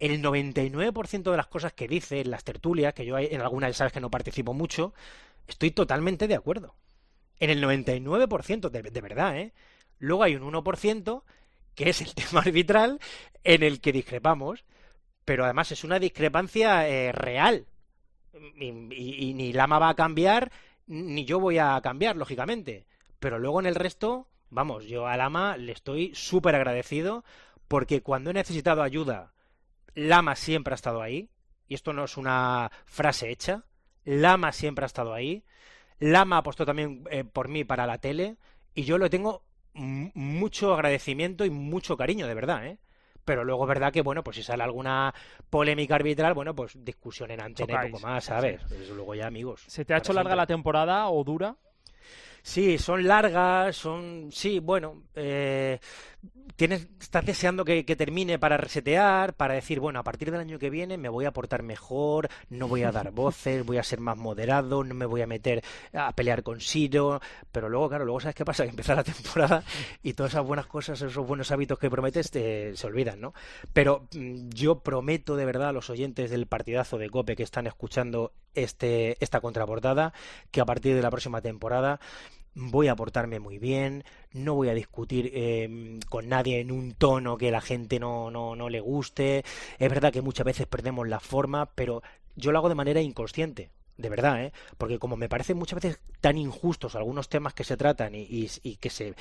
el noventa y nueve por ciento de las cosas que dice en las tertulias, que yo en algunas ya sabes que no participo mucho, estoy totalmente de acuerdo. En el noventa y nueve por ciento, de, de verdad, ¿eh? Luego hay un uno por ciento que es el tema arbitral en el que discrepamos, pero además es una discrepancia eh, real. Y, y, y ni Lama va a cambiar, ni yo voy a cambiar, lógicamente. Pero luego en el resto, vamos, yo a Lama le estoy súper agradecido porque cuando he necesitado ayuda, Lama siempre ha estado ahí. Y esto no es una frase hecha. Lama siempre ha estado ahí. Lama apostó también eh, por mí para la tele. Y yo le tengo m- mucho agradecimiento y mucho cariño, de verdad, ¿eh? Pero luego es verdad que, bueno, pues si sale alguna polémica arbitral, bueno, pues discusión en antena y poco más, ¿sabes? Sí. Pues luego ya, amigos. ¿Se te ha hecho larga siempre la temporada o dura? Sí, son largas, son... Sí, bueno, eh, tienes, estás deseando que, que termine para resetear, para decir, bueno, a partir del año que viene me voy a portar mejor, no voy a dar voces, voy a ser más moderado, no me voy a meter a pelear con Siro, pero luego, claro, luego ¿sabes qué pasa? Que empieza la temporada y todas esas buenas cosas, esos buenos hábitos que prometes te, se olvidan, ¿no? Pero mm, yo prometo de verdad a los oyentes del partidazo de COPE que están escuchando este esta contraportada que a partir de la próxima temporada voy a portarme muy bien, no voy a discutir eh, con nadie en un tono que la gente no, no, no le guste. Es verdad que muchas veces perdemos la forma, pero yo lo hago de manera inconsciente, de verdad, ¿eh? Porque como me parecen muchas veces tan injustos algunos temas que se tratan y, y, y que se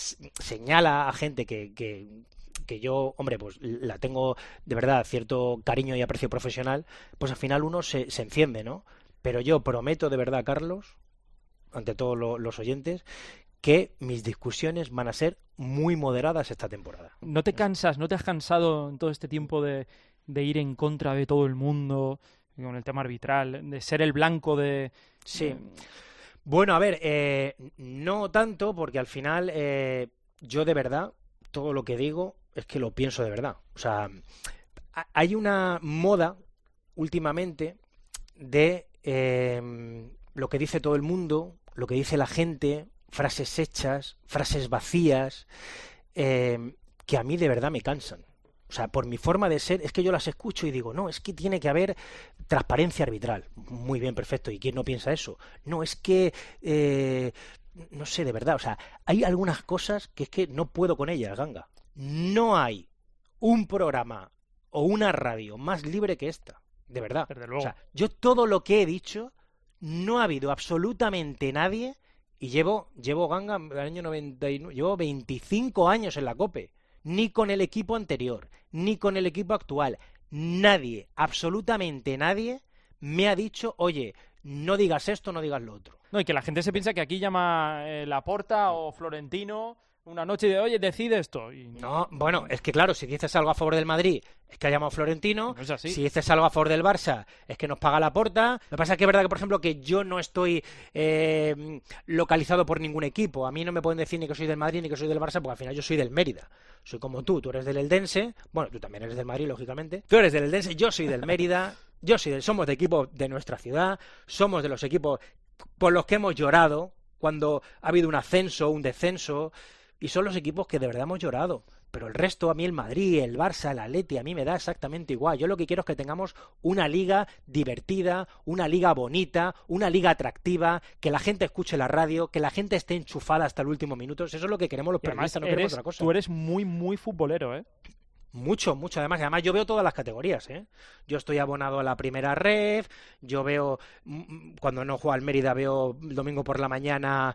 señala a gente que... que que yo, hombre, pues la tengo de verdad cierto cariño y aprecio profesional, pues al final uno se, se enciende, ¿no? Pero yo prometo de verdad, Carlos, ante todos lo, los oyentes, que mis discusiones van a ser muy moderadas esta temporada. ¿No te cansas, no te has cansado en todo este tiempo de, de ir en contra de todo el mundo con el tema arbitral, de ser el blanco de... Sí. de... Bueno, a ver, eh, no tanto, porque al final eh, yo de verdad, todo lo que digo es que lo pienso de verdad. O sea, hay una moda últimamente de eh, lo que dice todo el mundo, lo que dice la gente, frases hechas, frases vacías, eh, que a mí de verdad me cansan. O sea, por mi forma de ser, es que yo las escucho y digo, no, es que tiene que haber transparencia arbitral. Muy bien, perfecto. ¿Y quién no piensa eso? No, es que... Eh, no sé, de verdad. O sea, hay algunas cosas que es que no puedo con ellas, Ganga. No hay un programa o una radio más libre que esta. De verdad. Desde luego. O sea, yo todo lo que he dicho, no ha habido absolutamente nadie, y llevo, llevo Ganga, el año noventa y nueve, llevo veinticinco años en la COPE, ni con el equipo anterior, ni con el equipo actual. Nadie, absolutamente nadie, me ha dicho, oye, no digas esto, no digas lo otro. No, y que la gente se piensa que aquí llama eh, Laporta o Florentino una noche y de, oye, decide esto. Y... No, bueno, es que claro, si dices algo a favor del Madrid, es que ha llamado Florentino. No es así. Si dices algo a favor del Barça, es que nos paga Laporta. Lo que pasa es que es verdad que, por ejemplo, que yo no estoy eh, localizado por ningún equipo. A mí no me pueden decir ni que soy del Madrid ni que soy del Barça, porque al final yo soy del Mérida. Soy como tú, tú eres del Eldense. Bueno, tú también eres del Madrid, lógicamente. Tú eres del Eldense, yo soy del Mérida. Yo soy del, somos de equipos de nuestra ciudad. Somos de los equipos por los que hemos llorado cuando ha habido un ascenso, un descenso. Y son los equipos que de verdad hemos llorado. Pero el resto, a mí el Madrid, el Barça, el Atleti, a mí me da exactamente igual. Yo lo que quiero es que tengamos una liga divertida, una liga bonita, una liga atractiva, que la gente escuche la radio, que la gente esté enchufada hasta el último minuto. Eso es lo que queremos los periodistas, no queremos otra cosa. Tú eres muy, muy futbolero, ¿eh? Mucho, mucho. Además, además yo veo todas las categorías, ¿eh? Yo estoy abonado a la primera ref, yo veo, cuando no juego al Mérida, veo el domingo por la mañana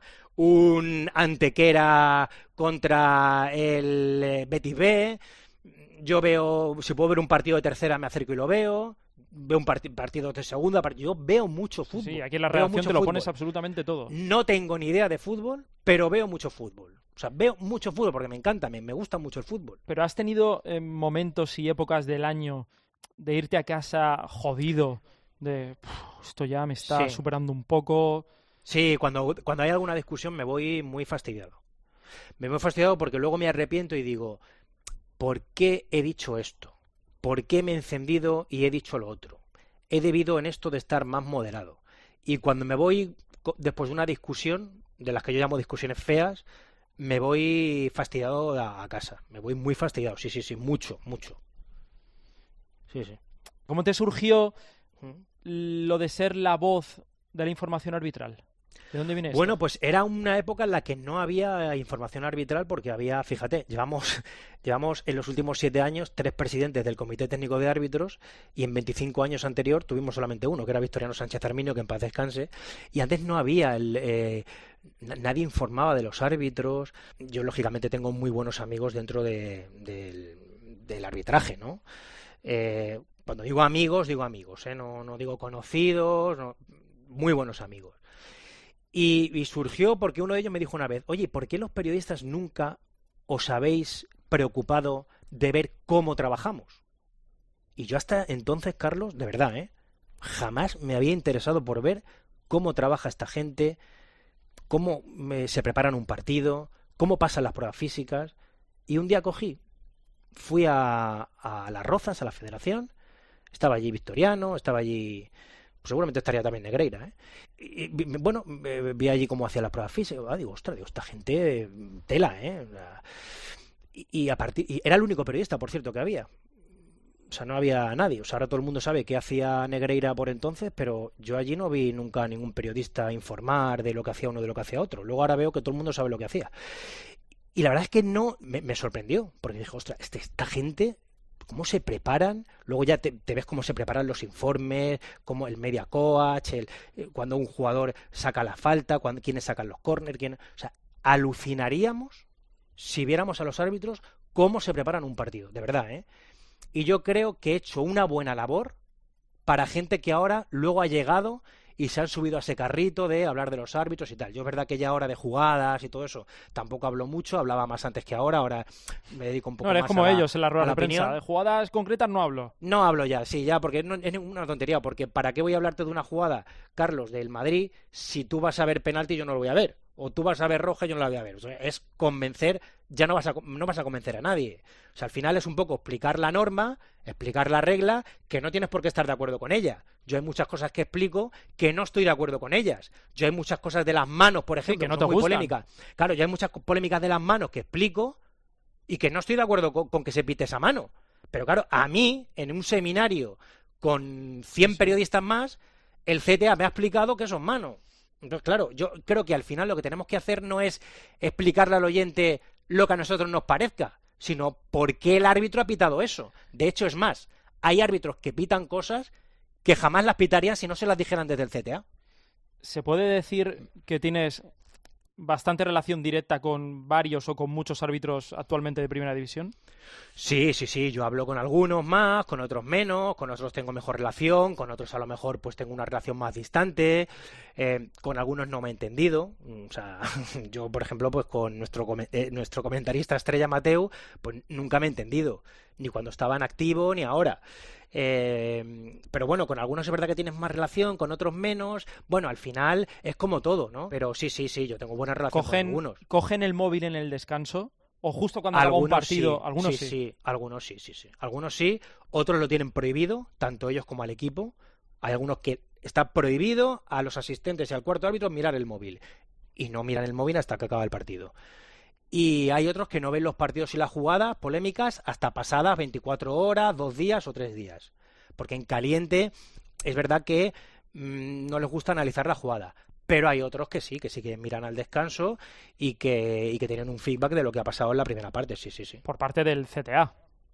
un Antequera contra el Betis B, yo veo, si puedo ver un partido de tercera me acerco y lo veo, veo un part- partido de segunda, yo veo mucho fútbol. Sí, aquí en la redacción te lo fútbol. Pones absolutamente todo. No tengo ni idea de fútbol, pero veo mucho fútbol. O sea, veo mucho fútbol porque me encanta, me, me gusta mucho el fútbol. Pero has tenido eh, momentos y épocas del año de irte a casa jodido, de esto ya me está sí. superando un poco. Sí, cuando, cuando hay alguna discusión me voy muy fastidiado. Me voy fastidiado porque luego me arrepiento y digo, ¿por qué he dicho esto? ¿Por qué me he encendido y he dicho lo otro? He debido en esto de estar más moderado. Y cuando me voy, después de una discusión, de las que yo llamo discusiones feas, me voy fastidiado a, a casa. Me voy muy fastidiado, sí, sí, sí, mucho, mucho. Sí, sí. ¿Cómo te surgió lo de ser la voz de la información arbitral? ¿De dónde viene eso? Bueno, pues era una época en la que no había información arbitral porque había, fíjate, llevamos, llevamos en los últimos siete años tres presidentes del Comité Técnico de Árbitros y en veinticinco años anterior tuvimos solamente uno, que era Victoriano Sánchez Arminio, que en paz descanse, y antes no había el... Eh, nadie informaba de los árbitros. Yo, lógicamente, tengo muy buenos amigos dentro de, de, del arbitraje, ¿no? Eh, cuando digo amigos, digo amigos, ¿eh? No, no digo conocidos, no, muy buenos amigos. Y, y surgió porque uno de ellos me dijo una vez, oye, ¿por qué los periodistas nunca os habéis preocupado de ver cómo trabajamos? Y yo hasta entonces, Carlos, de verdad, ¿eh? jamás me había interesado por ver cómo trabaja esta gente, cómo me, se preparan un partido, cómo pasan las pruebas físicas. Y un día cogí, fui a, a Las Rozas, a la Federación, estaba allí Victoriano, estaba allí... seguramente estaría también Negreira, ¿eh? Y, y, bueno, vi allí cómo hacía la prueba física. Ah, digo, ostras, digo, esta gente tela, ¿eh? Y, y a partir y era el único periodista, por cierto, que había. O sea, no había nadie. O sea, ahora todo el mundo sabe qué hacía Negreira por entonces, pero yo allí no vi nunca a ningún periodista informar de lo que hacía uno, de lo que hacía otro. Luego ahora veo que todo el mundo sabe lo que hacía. Y la verdad es que no, me, me sorprendió, porque dije, ostras, este, esta gente... cómo se preparan, luego ya te, te ves cómo se preparan los informes, como el media coach, el, eh, cuando un jugador saca la falta, cuando, quiénes sacan los córner, quién, o sea, alucinaríamos si viéramos a los árbitros cómo se preparan un partido, de verdad, ¿eh? Y yo creo que he hecho una buena labor para gente que ahora luego ha llegado y se han subido a ese carrito de hablar de los árbitros y tal. Yo es verdad que ya ahora de jugadas y todo eso tampoco hablo mucho, hablaba más antes que ahora, ahora me dedico un poco no, eres más como a la, ellos en la rueda de prensa, opinión. De jugadas concretas no hablo. No hablo ya, sí, ya, porque no, es una tontería, porque ¿para qué voy a hablarte de una jugada, Carlos, del Madrid, si tú vas a ver penalti y yo no lo voy a ver? O tú vas a ver roja y yo no la voy a ver. O sea, es convencer, ya no vas, a, no vas a convencer a nadie. O sea, al final es un poco explicar la norma, explicar la regla, que no tienes por qué estar de acuerdo con ella. Yo hay muchas cosas que explico que no estoy de acuerdo con ellas. Yo hay muchas cosas de las manos, por ejemplo, sí, que no que te son muy gustan. polémicas. Claro, yo hay muchas polémicas de las manos que explico y que no estoy de acuerdo con, con que se pite esa mano. Pero claro, a mí, en un seminario con cien sí. periodistas más, el C T A me ha explicado que son manos. Entonces, claro, yo creo que al final lo que tenemos que hacer no es explicarle al oyente lo que a nosotros nos parezca, sino por qué el árbitro ha pitado eso. De hecho, es más, hay árbitros que pitan cosas que jamás las pitarían si no se las dijeran desde el C T A. ¿Se puede decir que tienes bastante relación directa con varios o con muchos árbitros actualmente de Primera División? Sí, sí, sí, yo hablo con algunos más, con otros menos, con otros tengo mejor relación, con otros a lo mejor pues tengo una relación más distante, eh, con algunos no me he entendido, o sea, yo por ejemplo pues con nuestro, eh, nuestro comentarista estrella Mateu, pues nunca me he entendido, ni cuando estaba en activo ni ahora. Eh, pero bueno, con algunos es verdad que tienes más relación, con otros menos. Bueno, al final es como todo, ¿no? Pero sí, sí, sí, yo tengo buena relación ¿Cogen, con algunos. ¿Cogen el móvil en el descanso? ¿O justo cuando acaba un partido? Sí, algunos sí, sí. sí. Algunos sí, sí, sí. Algunos sí, otros lo tienen prohibido, tanto ellos como al equipo. Hay algunos que está prohibido a los asistentes y al cuarto árbitro mirar el móvil. Y no miran el móvil hasta que acaba el partido. Y hay otros que no ven los partidos y las jugadas polémicas hasta pasadas veinticuatro horas, dos días o tres días. Porque en caliente es verdad que mmm, no les gusta analizar la jugada. Pero hay otros que sí, que sí que miran al descanso y que, y que tienen un feedback de lo que ha pasado en la primera parte, sí, sí, sí. Por parte del C T A.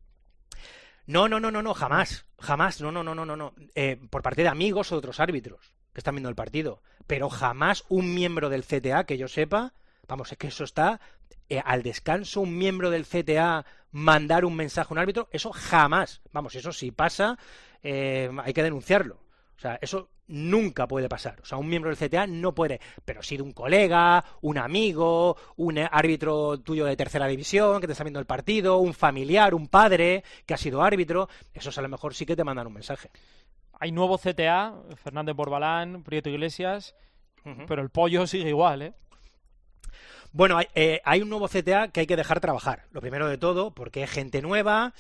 No, no, no, no, no, jamás, jamás, no, no, no, no, no, no. Eh, por parte de amigos o de otros árbitros que están viendo el partido. Pero jamás un miembro del C T A, que yo sepa, vamos, es que eso está... Eh, al descanso un miembro del C T A mandar un mensaje a un árbitro, eso jamás, vamos, eso si pasa eh, hay que denunciarlo, o sea, eso nunca puede pasar, o sea, un miembro del C T A no puede, pero si de un colega, un amigo, un árbitro tuyo de tercera división que te está viendo el partido, un familiar, un padre que ha sido árbitro, esos a lo mejor sí que te mandan un mensaje. Hay nuevo C T A, Fernández Borbalán, Prieto Iglesias, uh-huh. pero el pollo sigue igual, ¿eh? Bueno, hay, eh, hay un nuevo C T A que hay que dejar trabajar. Lo primero de todo, porque es gente nueva.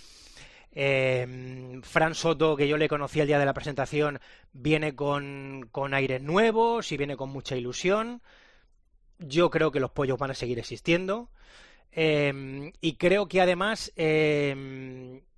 Eh, Fran Soto, que yo le conocí el día de la presentación, viene con, con aires nuevos y viene con mucha ilusión. Yo creo que los pollos van a seguir existiendo. Eh, y creo que además eh,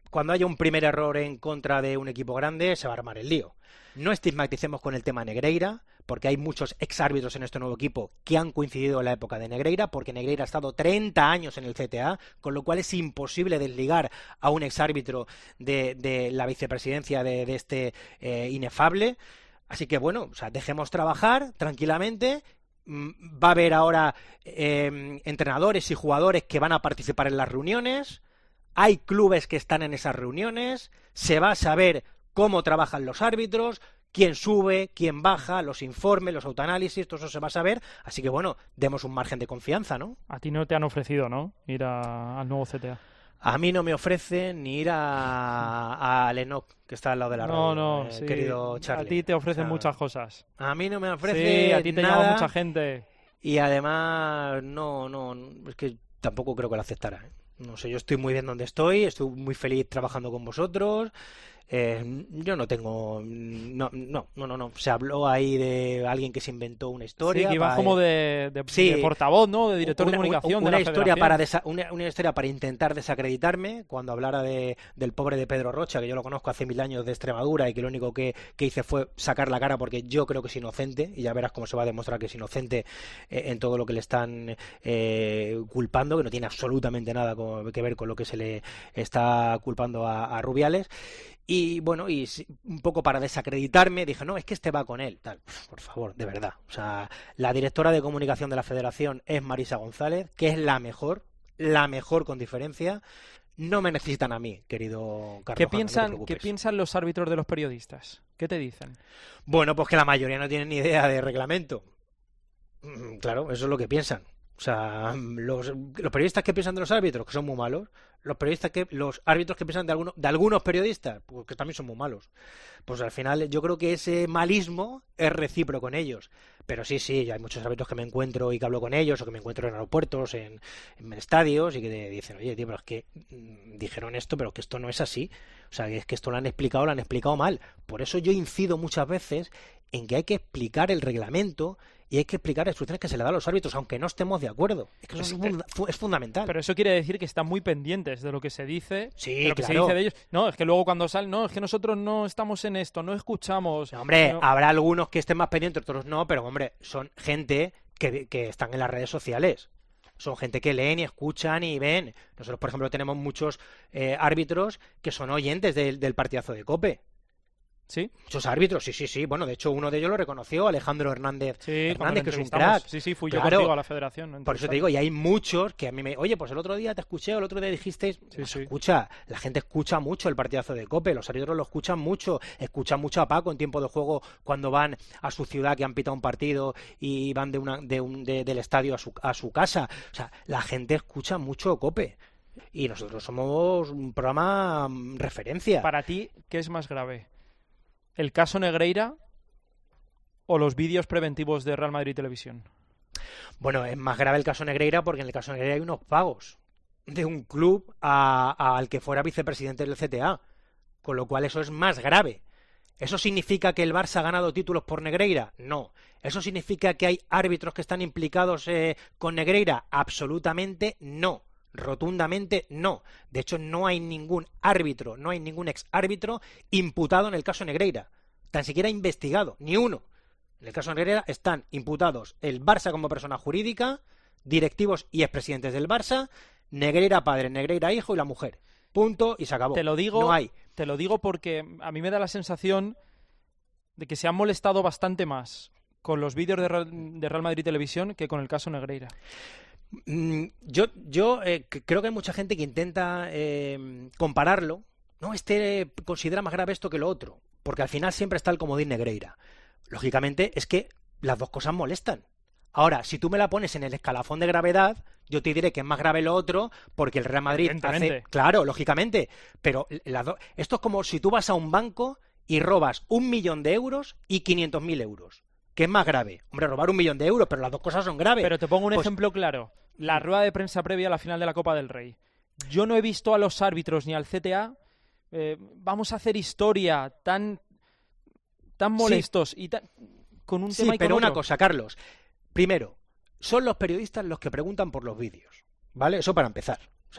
cuando haya un primer error en contra de un equipo grande, se va a armar el lío. No estigmaticemos con el tema Negreira, porque hay muchos exárbitros en este nuevo equipo que han coincidido en la época de Negreira, porque Negreira ha estado treinta años en el C T A, con lo cual es imposible desligar a un exárbitro de, de la vicepresidencia de, de este eh, inefable. Así que bueno, o sea, dejemos trabajar tranquilamente. Va a haber ahora eh, entrenadores y jugadores que van a participar en las reuniones. Hay clubes que están en esas reuniones. Se va a saber cómo trabajan los árbitros, quién sube, quién baja, los informes, los autoanálisis, todo eso se va a saber. Así que bueno, demos un margen de confianza, ¿no? A ti no te han ofrecido, ¿no?, ir a, al nuevo C T A. A mí no me ofrecen ni ir a, a Lenoc, que está al lado de la radio, no, no, eh, sí. querido Charlie. A ti te ofrecen o sea, muchas cosas. A mí no me ofrecen sí, a ti te nada, llama mucha gente. Y además, no, no, es que tampoco creo que lo aceptara, ¿eh? No sé, yo estoy muy bien donde estoy, estoy muy feliz trabajando con vosotros. Eh, yo no tengo... No, no, no, no, no. Se habló ahí de alguien que se inventó una historia. Sí, que iba para... como de, de, sí, de portavoz, ¿no? De director una, de comunicación una, de la historia Federación. para desa... una, una historia para intentar desacreditarme cuando hablara de, del pobre de Pedro Rocha, que yo lo conozco hace mil años de Extremadura y que lo único que, que hice fue sacar la cara porque yo creo que es inocente y ya verás cómo se va a demostrar que es inocente eh, en todo lo que le están eh, culpando, que no tiene absolutamente nada con, que ver con lo que se le está culpando a, a Rubiales. Y bueno, y un poco para desacreditarme dije, no, es que este va con él, tal, por favor, de verdad. O sea, la directora de comunicación de la Federación es Marisa González, que es la mejor, la mejor con diferencia. No me necesitan a mí, querido Carlos. ¿Qué Juan, piensan, no te ¿Qué piensan los árbitros de los periodistas? ¿Qué te dicen? Bueno, pues que la mayoría no tienen ni idea de reglamento. Claro, eso es lo que piensan. O sea, los, los periodistas que piensan de los árbitros, que son muy malos, los periodistas que, los árbitros que piensan de algunos, de algunos periodistas, pues que también son muy malos. Pues al final yo creo que ese malismo es recíproco en ellos. Pero sí, sí, hay muchos árbitros que me encuentro y que hablo con ellos, o que me encuentro en aeropuertos, en, en estadios, y que dicen, oye, tío, pero es que mmm, dijeron esto, pero que esto no es así. O sea, que es que esto lo han explicado, lo han explicado mal. Por eso yo incido muchas veces en que hay que explicar el reglamento y hay que explicar las instrucciones que se le da a los árbitros, aunque no estemos de acuerdo. Es que eso es, funda es fundamental. Pero eso quiere decir que están muy pendientes de lo que se dice, sí, de lo que claro. se dice de ellos. No, es que luego cuando salen, no, es que nosotros no estamos en esto, no escuchamos. No, hombre, no... habrá algunos que estén más pendientes, otros no, pero hombre, son gente que, que están en las redes sociales. Son gente que leen y escuchan y ven. Nosotros, por ejemplo, tenemos muchos eh, árbitros que son oyentes del, del partidazo de COPE. ¿Sí? Muchos árbitros, sí, sí, sí. Bueno, de hecho, uno de ellos lo reconoció, Alejandro Hernández. Sí, Hernández, que es un crack. Sí, sí, fui claro. yo contigo a la federación. ¿no? Por eso te digo, y hay muchos que a mí me... Oye, pues el otro día te escuché, el otro día dijisteis... Sí, pues sí. Escucha, la gente escucha mucho el partidazo de COPE, los árbitros lo escuchan mucho, escuchan mucho a Paco en tiempo de juego cuando van a su ciudad que han pitado un partido y van de una, de un, de, del estadio a su, a su casa. O sea, la gente escucha mucho COPE. Y nosotros somos un programa referencia. Para ti, ¿qué es más grave? ¿El caso Negreira o los vídeos preventivos de Real Madrid Televisión? Bueno, es más grave el caso Negreira porque en el caso Negreira hay unos pagos de un club a, a, al que fuera vicepresidente del C T A, con lo cual eso es más grave. ¿Eso significa que el Barça ha ganado títulos por Negreira? No. ¿Eso significa que hay árbitros que están implicados eh, con Negreira? Absolutamente no. Rotundamente no. De hecho, no hay ningún árbitro, no hay ningún ex árbitro imputado en el caso Negreira. Tan siquiera investigado, ni uno. En el caso Negreira están imputados el Barça como persona jurídica, directivos y expresidentes del Barça, Negreira padre, Negreira hijo y la mujer. Punto y se acabó. Te lo digo, no hay. Te lo digo porque a mí me da la sensación de que se han molestado bastante más con los vídeos de Real, de Real Madrid Televisión que con el caso Negreira. Yo, yo eh, creo que hay mucha gente que intenta eh, compararlo. No, este considera más grave esto que lo otro, porque al final siempre está el comodín Negreira. Lógicamente es que las dos cosas molestan. Ahora, si tú me la pones en el escalafón de gravedad, yo te diré que es más grave lo otro, porque el Real Madrid hace... Claro, lógicamente, pero las do... esto es como si tú vas a un banco y robas un millón de euros y quinientos mil euros. ¿Qué es más grave? Hombre, robar un millón de euros, pero las dos cosas son graves. Pero te pongo un pues... ejemplo claro. La rueda de prensa previa a la final de la Copa del Rey. Yo no he visto a los árbitros ni al C T A eh, vamos a hacer historia tan tan molestos sí. y tan, con un sí, tema y pero con una otro. cosa, Carlos. Primero, son los periodistas los que preguntan por los vídeos, ¿vale? Eso para empezar. O sea,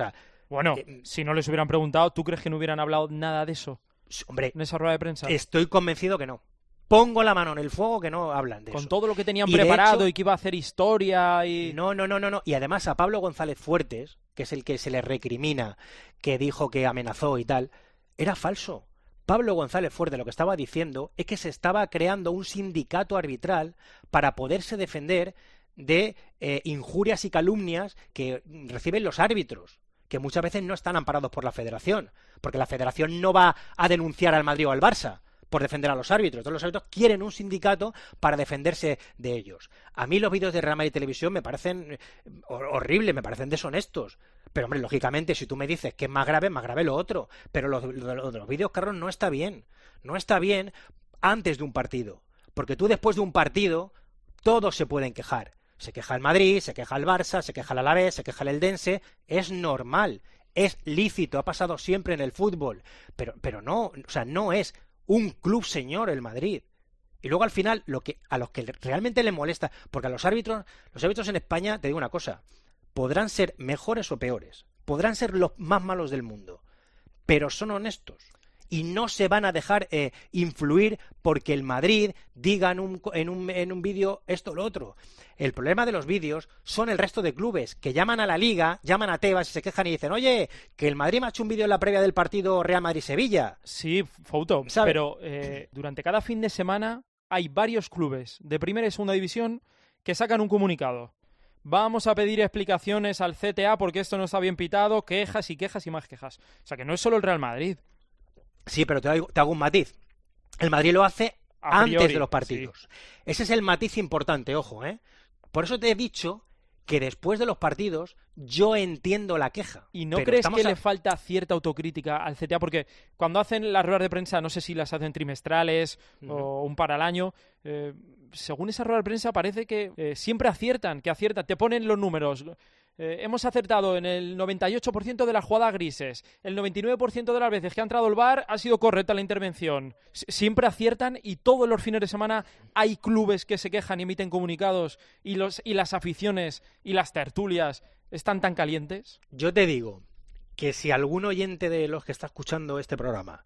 Bueno, eh, si no les hubieran preguntado, ¿tú crees que no hubieran hablado nada de eso? Hombre, en esa rueda de prensa. Estoy convencido que no. Pongo la mano en el fuego que no hablan de Con eso. todo lo que tenían Y de preparado hecho- y que iba a hacer historia y... No, no, no, no, no. Y además a Pablo González Fuertes, que es el que se le recrimina, que dijo que amenazó y tal, era falso. Pablo González Fuertes lo que estaba diciendo es que se estaba creando un sindicato arbitral para poderse defender de eh, injurias y calumnias que reciben los árbitros, que muchas veces no están amparados por la federación, porque la federación no va a denunciar al Madrid o al Barça por defender a los árbitros. Todos los árbitros quieren un sindicato para defenderse de ellos. A mí los vídeos de Real Madrid Televisión me parecen eh, horribles, me parecen deshonestos. Pero, hombre, lógicamente, si tú me dices que es más grave, es más grave lo otro. Pero lo, lo- lo de los vídeos, Carlos, no está bien. No está bien antes de un partido. Porque tú después de un partido, todos se pueden quejar. Se queja el Madrid, se queja el Barça, se queja el Alavés, se queja el Eldense. Es normal, es lícito, ha pasado siempre en el fútbol. Pero, pero no, o sea, no es un club señor el Madrid. Y luego al final, lo que a los que realmente les molesta, porque a los árbitros, los árbitros en España, te digo una cosa, podrán ser mejores o peores, podrán ser los más malos del mundo, pero son honestos y no se van a dejar eh, influir porque el Madrid diga en un, en un, en un vídeo esto o lo otro. El problema de los vídeos son el resto de clubes que llaman a la Liga, llaman a Tebas y se quejan y dicen, oye, que el Madrid me ha hecho un vídeo en la previa del partido Real Madrid-Sevilla. Sí, Fouto, ¿Sabe? pero eh, durante cada fin de semana hay varios clubes de primera y segunda división que sacan un comunicado. Vamos a pedir explicaciones al C T A porque esto no está bien pitado, quejas y quejas y más quejas. O sea que no es solo el Real Madrid. Sí, pero te hago, te hago un matiz. El Madrid lo hace A priori, antes de los partidos. Ese es el matiz importante, ojo, ¿eh? Por eso te he dicho que después de los partidos yo entiendo la queja. ¿Y no pero crees estamos que a- le falta cierta autocrítica al C T A? Porque cuando hacen las ruedas de prensa, no sé si las hacen trimestrales Ujú. o un par al año, eh, según esa rueda de prensa parece que eh, siempre aciertan, que aciertan, te ponen los números. Eh, hemos acertado en el noventa y ocho por ciento de las jugadas grises, el noventa y nueve por ciento de las veces que ha entrado el V A R ha sido correcta la intervención. S- siempre aciertan y todos los fines de semana hay clubes que se quejan y emiten comunicados y, los, y las aficiones y las tertulias están tan calientes. Yo te digo que si algún oyente de los que está escuchando este programa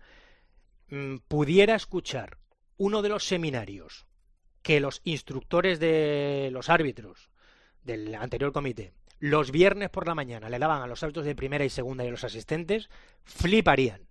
mm, pudiera escuchar uno de los seminarios que los instructores de los árbitros del anterior comité los viernes por la mañana le daban a los árbitros de primera y segunda y a los asistentes, fliparían.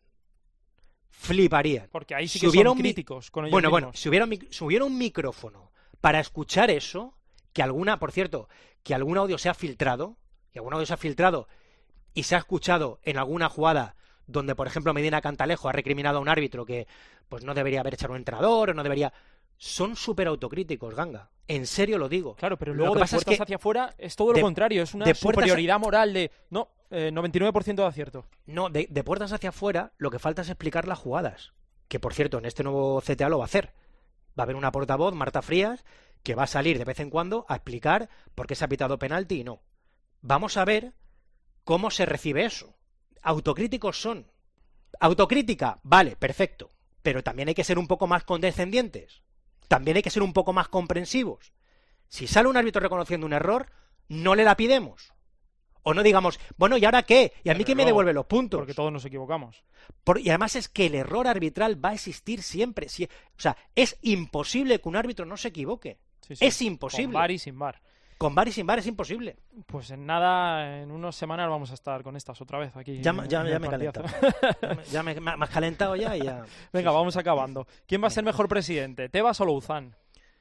Fliparían. Porque ahí sí Si que hubiera son un mi- críticos con ellos Bueno, bueno, mismos. si hubiera, un mic- si hubiera un micrófono para escuchar eso, que alguna, por cierto, que algún audio se ha filtrado, que algún audio se ha filtrado y se ha escuchado en alguna jugada donde, por ejemplo, Medina Cantalejo ha recriminado a un árbitro que pues no debería haber echado un entrenador o no debería... Son súper autocríticos, Ganga. En serio lo digo. Claro, pero Lo luego que de pasa es puertas que hacia afuera es todo lo de- contrario, es una de puertas a- superioridad moral de... No, eh, noventa y nueve por ciento de acierto. No, de, de puertas hacia afuera lo que falta es explicar las jugadas. Que, por cierto, en este nuevo C T A lo va a hacer. Va a haber una portavoz, Marta Frías, que va a salir de vez en cuando a explicar por qué se ha pitado penalti y no. Vamos a ver cómo se recibe eso. Autocríticos son. Autocrítica, vale, perfecto. Pero también hay que ser un poco más condescendientes. También hay que ser un poco más comprensivos. Si sale un árbitro reconociendo un error, no le la pidemos. O no digamos, bueno, ¿y ahora qué? ¿Y a mí Desde quién me luego, devuelve los puntos? Porque todos nos equivocamos. Por- y además es que el error arbitral va a existir siempre. Si- o sea, es imposible que un árbitro no se equivoque. Sí, sí. Es imposible. Con V A R y sin V A R. Con V A R y sin V A R es imposible. Pues en nada, en unas semanas vamos a estar con estas otra vez aquí. Ya, me- ya, en ya el me he partidazo. calentado. Ya me, ya me, me- me has calentado ya y ya. Venga, vamos acabando. ¿Quién va a ser mejor presidente, Tebas o Louzán?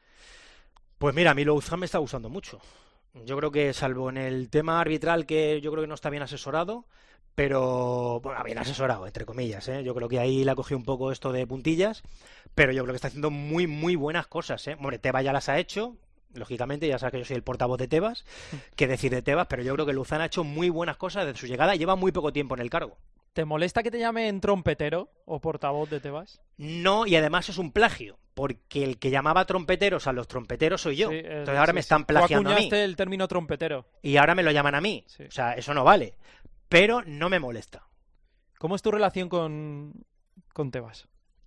Pues mira, a mí Louzán me está gustando mucho. Yo creo que, salvo en el tema arbitral, que yo creo que no está bien asesorado, pero, bueno, bien asesorado, entre comillas, ¿eh? Yo creo que ahí le ha cogido un poco esto de puntillas, pero yo creo que está haciendo muy, muy buenas cosas, ¿eh? Hombre, Tebas ya las ha hecho, lógicamente, ya sabes que yo soy el portavoz de Tebas, qué decir de Tebas, pero yo creo que Louzán ha hecho muy buenas cosas desde su llegada, lleva muy poco tiempo en el cargo. ¿Te molesta que te llamen trompetero o portavoz de Tebas? No, y además es un plagio, porque el que llamaba trompeteros a los trompeteros soy yo. Sí, eh, Entonces ahora sí, me sí. están Tú plagiando a mí. acuñaste el término trompetero. Y ahora me lo llaman a mí. O sea, eso no vale. Pero no me molesta. ¿Cómo es tu relación con, con Tebas?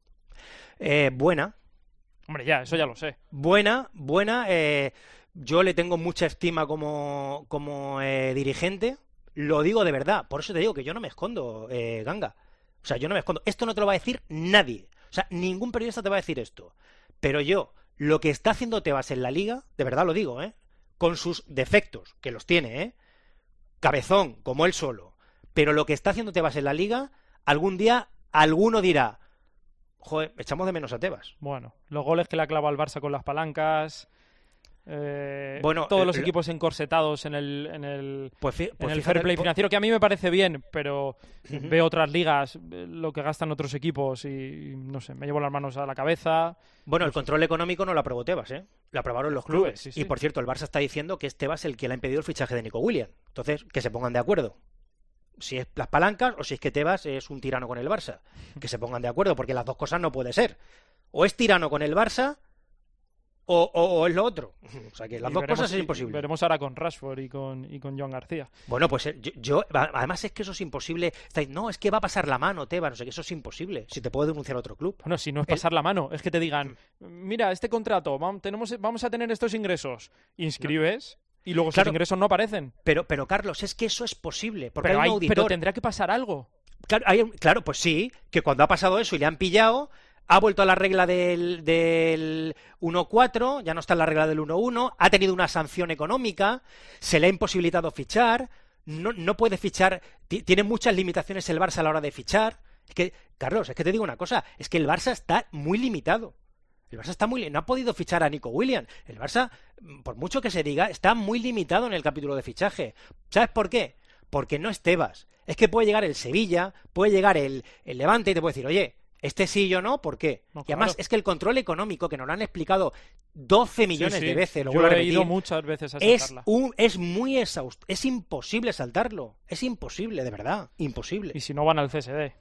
Eh, buena. Hombre, ya, eso ya lo sé. Buena, buena. Eh, yo le tengo mucha estima como, como eh, dirigente. Lo digo de verdad. Por eso te digo que yo no me escondo, eh, Ganga. O sea, yo no me escondo. Esto no te lo va a decir nadie. O sea, ningún periodista te va a decir esto. Pero yo, lo que está haciendo Tebas en la Liga, de verdad lo digo, ¿eh? Con sus defectos, que los tiene, ¿eh? Cabezón, como él solo. Pero lo que está haciendo Tebas en la Liga, algún día alguno dirá, joder, echamos de menos a Tebas. Bueno, los goles que le ha clavado al Barça con las palancas... Eh, bueno, todos los eh, equipos encorsetados en el en el, pues, pues en el fíjate, fair play financiero, que a mí me parece bien, pero uh-huh. veo otras ligas, lo que gastan otros equipos y no sé, me llevo las manos a la cabeza. Bueno, no el sé. control económico no lo aprobó Tebas, ¿eh? Lo aprobaron los clubes. Sí, sí. Y por cierto, el Barça está diciendo que es Tebas el que le ha impedido el fichaje de Nico Williams. Entonces, que se pongan de acuerdo. Si es las palancas o si es que Tebas es un tirano con el Barça. Que se pongan de acuerdo, porque las dos cosas no puede ser. O es tirano con el Barça O, o, o es lo otro. O sea que las Y dos veremos, cosas es imposible. Veremos ahora con Rashford y con, y con Joan García. Bueno, pues yo, yo, además es que eso es imposible. Estáis, no, es que va a pasar la mano, Tebas, no sé, que eso es imposible. Si te puede denunciar otro club. Bueno, si no es pasar El... la mano, es que te digan, mira, este contrato, vamos, tenemos, vamos a tener estos ingresos. Inscribes no. y luego claro, esos ingresos no aparecen. Pero, pero Carlos, es que eso es posible. Porque pero, hay hay, un auditor. pero tendrá que pasar algo. Claro, hay, claro, pues sí, que cuando ha pasado eso y le han pillado... Ha vuelto a la regla del, del uno cuatro, ya no está en la regla del uno uno, ha tenido una sanción económica, se le ha imposibilitado fichar, no, no puede fichar, tiene muchas limitaciones el Barça a la hora de fichar. Es que, Carlos, es que te digo una cosa, es que el Barça está muy limitado. El Barça está muy, no ha podido fichar a Nico Williams. El Barça, por mucho que se diga, está muy limitado en el capítulo de fichaje. ¿Sabes por qué? Porque no es Tebas. Es que puede llegar el Sevilla, puede llegar el, el Levante y te puede decir, oye, este sí y yo no, ¿por qué? No, y además claro. es que el control económico, que nos lo han explicado doce millones sí, sí. de veces, lo yo vuelvo a he repetir, ido muchas veces a es, saltarla. un, es muy exhausto, es imposible saltarlo, es imposible, de verdad, imposible. Y si no van al C S D.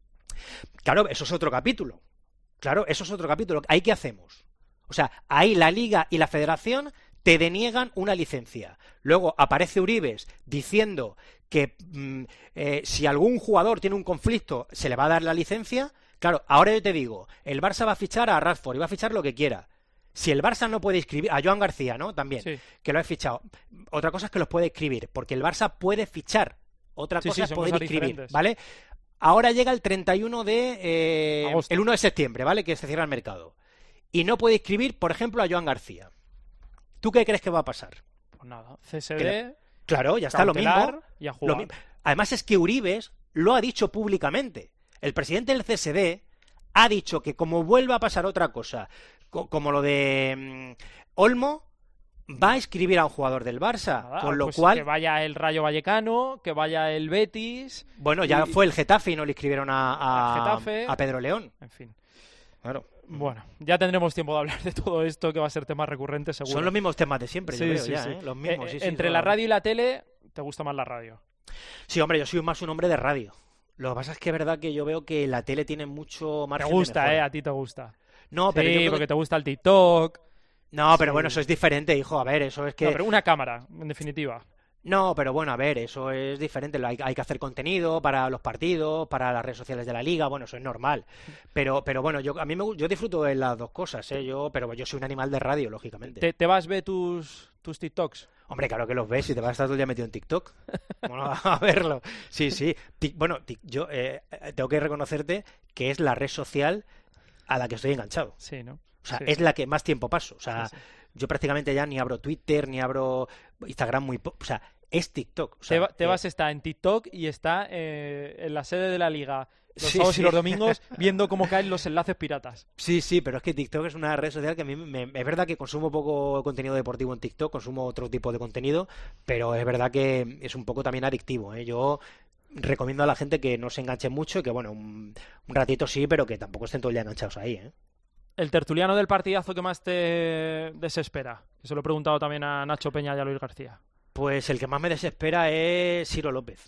Claro, eso es otro capítulo, claro, eso es otro capítulo. ¿Ahí qué hacemos? O sea, ahí la Liga y la Federación te deniegan una licencia. Luego aparece Uribes diciendo que mm, eh, si algún jugador tiene un conflicto, se le va a dar la licencia. Claro, ahora yo te digo, el Barça va a fichar a Rashford y va a fichar lo que quiera. Si el Barça no puede inscribir, a Joan García, ¿no? También, sí. que lo ha fichado. Otra cosa es que los puede escribir, porque el Barça puede fichar. Otra sí, cosa sí, es poder inscribir, diferentes. ¿vale? Ahora llega el treinta y uno de... Eh, Agosto. el uno de septiembre, ¿vale? Que se cierra el mercado. Y no puede inscribir, por ejemplo, a Joan García. ¿Tú qué crees que va a pasar? Pues nada, C S D... Claro, ya está lo mismo. Y a jugar. Lo mi... Además es que Uribes lo ha dicho públicamente. El presidente del C S D ha dicho que como vuelva a pasar otra cosa, co como lo de um, Olmo, va a inscribir a un jugador del Barça, Nada, con lo pues cual... que vaya el Rayo Vallecano, que vaya el Betis... Bueno, ya y... fue el Getafe y no le inscribieron a, a, Getafe, a Pedro León. En fin. Claro. Bueno, ya tendremos tiempo de hablar de todo esto, que va a ser tema recurrente seguro. Son los mismos temas de siempre, sí, yo creo, sí, ya, sí. ¿eh? Los mismos, eh, sí, sí, entre son... la radio y la tele, ¿te gusta más la radio? Sí, hombre, yo soy más un hombre de radio. Lo que pasa es que es verdad que yo veo que la tele tiene mucho margen Te gusta, de mejora. ¿eh? A ti te gusta. No, pero sí, yo creo porque que... te gusta el TikTok. No, pero sí. bueno, eso es diferente, hijo. A ver, eso es que... No, pero una cámara, en definitiva. No, pero bueno, a ver, eso es diferente. Hay, hay que hacer contenido para los partidos, para las redes sociales de la liga. Bueno, eso es normal. Pero, pero bueno, yo a mí me, yo disfruto de las dos cosas, ¿eh? Yo, pero yo soy un animal de radio, lógicamente. ¿Te, te vas a ver tus, tus TikToks? Hombre, claro que los ves y te vas a estar todo el día metido en TikTok. Bueno, a verlo. Sí, sí. Bueno, yo eh, tengo que reconocerte que es la red social a la que estoy enganchado. Sí, ¿no? O sea, sí, es sí. la que más tiempo paso. O sea, sí, sí. yo prácticamente ya ni abro Twitter, ni abro Instagram muy poco. O sea, es TikTok. O sea, te, va, te eh... vas está en TikTok y está eh, en la sede de la liga los sí, sábados sí. y los domingos viendo cómo caen los enlaces piratas. Sí, sí, pero es que TikTok es una red social que a mí me, es verdad que consumo poco contenido deportivo en TikTok, consumo otro tipo de contenido, pero es verdad que es un poco también adictivo, ¿eh? Yo recomiendo a la gente que no se enganche mucho y que, bueno, un, un ratito sí, pero que tampoco estén todo el día enganchados ahí, ¿eh? El tertuliano del partidazo que más te desespera, que se lo he preguntado también a Nacho Peña y a Luis García. Pues el que más me desespera es Ciro López.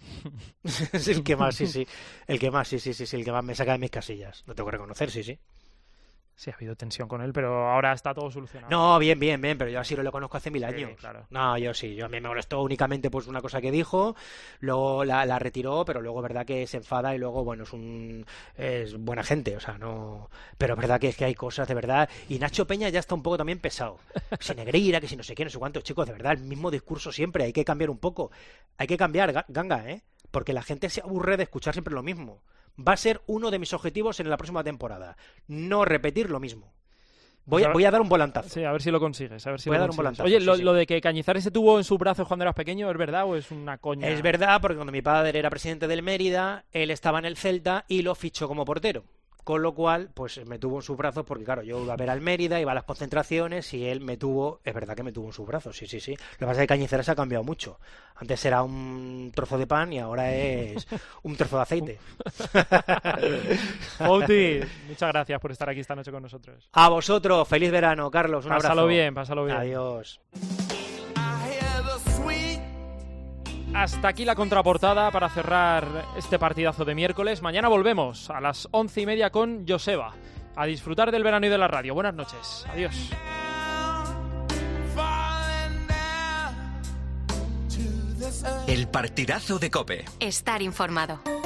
Es el que más, sí, sí. El que más, sí, sí, sí, sí, el que más me saca de mis casillas. Lo tengo que reconocer, sí, sí. Sí, ha habido tensión con él, pero ahora está todo solucionado. No, bien, bien, bien, pero yo así lo conozco hace mil años. Sí, claro. No, yo sí, yo a mí me molestó únicamente pues una cosa que dijo, luego la, la retiró, pero luego es verdad que se enfada y luego, bueno, es un es buena gente, o sea, no... Pero es verdad que es que hay cosas, de verdad, y Nacho Peña ya está un poco también pesado. Si Negreira, que si no sé qué, no sé cuántos, chicos, de verdad, el mismo discurso siempre, hay que cambiar un poco. Hay que cambiar, Ganga, ¿eh? Porque la gente se aburre de escuchar siempre lo mismo. Va a ser uno de mis objetivos en la próxima temporada, no repetir lo mismo. Voy, voy a dar un volantazo. Sí, a ver si lo consigues. A ver si voy lo a dar un consigues. volantazo. Oye, sí, lo, sí. lo de que Cañizares se tuvo en sus brazos cuando eras pequeño, ¿es verdad o es una coña? Es verdad, porque cuando mi padre era presidente del Mérida, él estaba en el Celta y lo fichó como portero. Con lo cual, pues me tuvo en sus brazos porque, claro, yo iba a ver al Mérida, iba a las concentraciones y él me tuvo, es verdad que me tuvo en sus brazos, sí, sí, sí. Lo que pasa es que Cañizares ha cambiado mucho. Antes era un trozo de pan y ahora es un trozo de aceite. Fouti, muchas gracias por estar aquí esta noche con nosotros. A vosotros, feliz verano, Carlos, un pásalo abrazo. bien, pásalo bien. Adiós. Hasta aquí la contraportada para cerrar este partidazo de miércoles. Mañana volvemos a las once y media con Joseba. A disfrutar del verano y de la radio. Buenas noches. Adiós. El partidazo de COPE. Estar informado.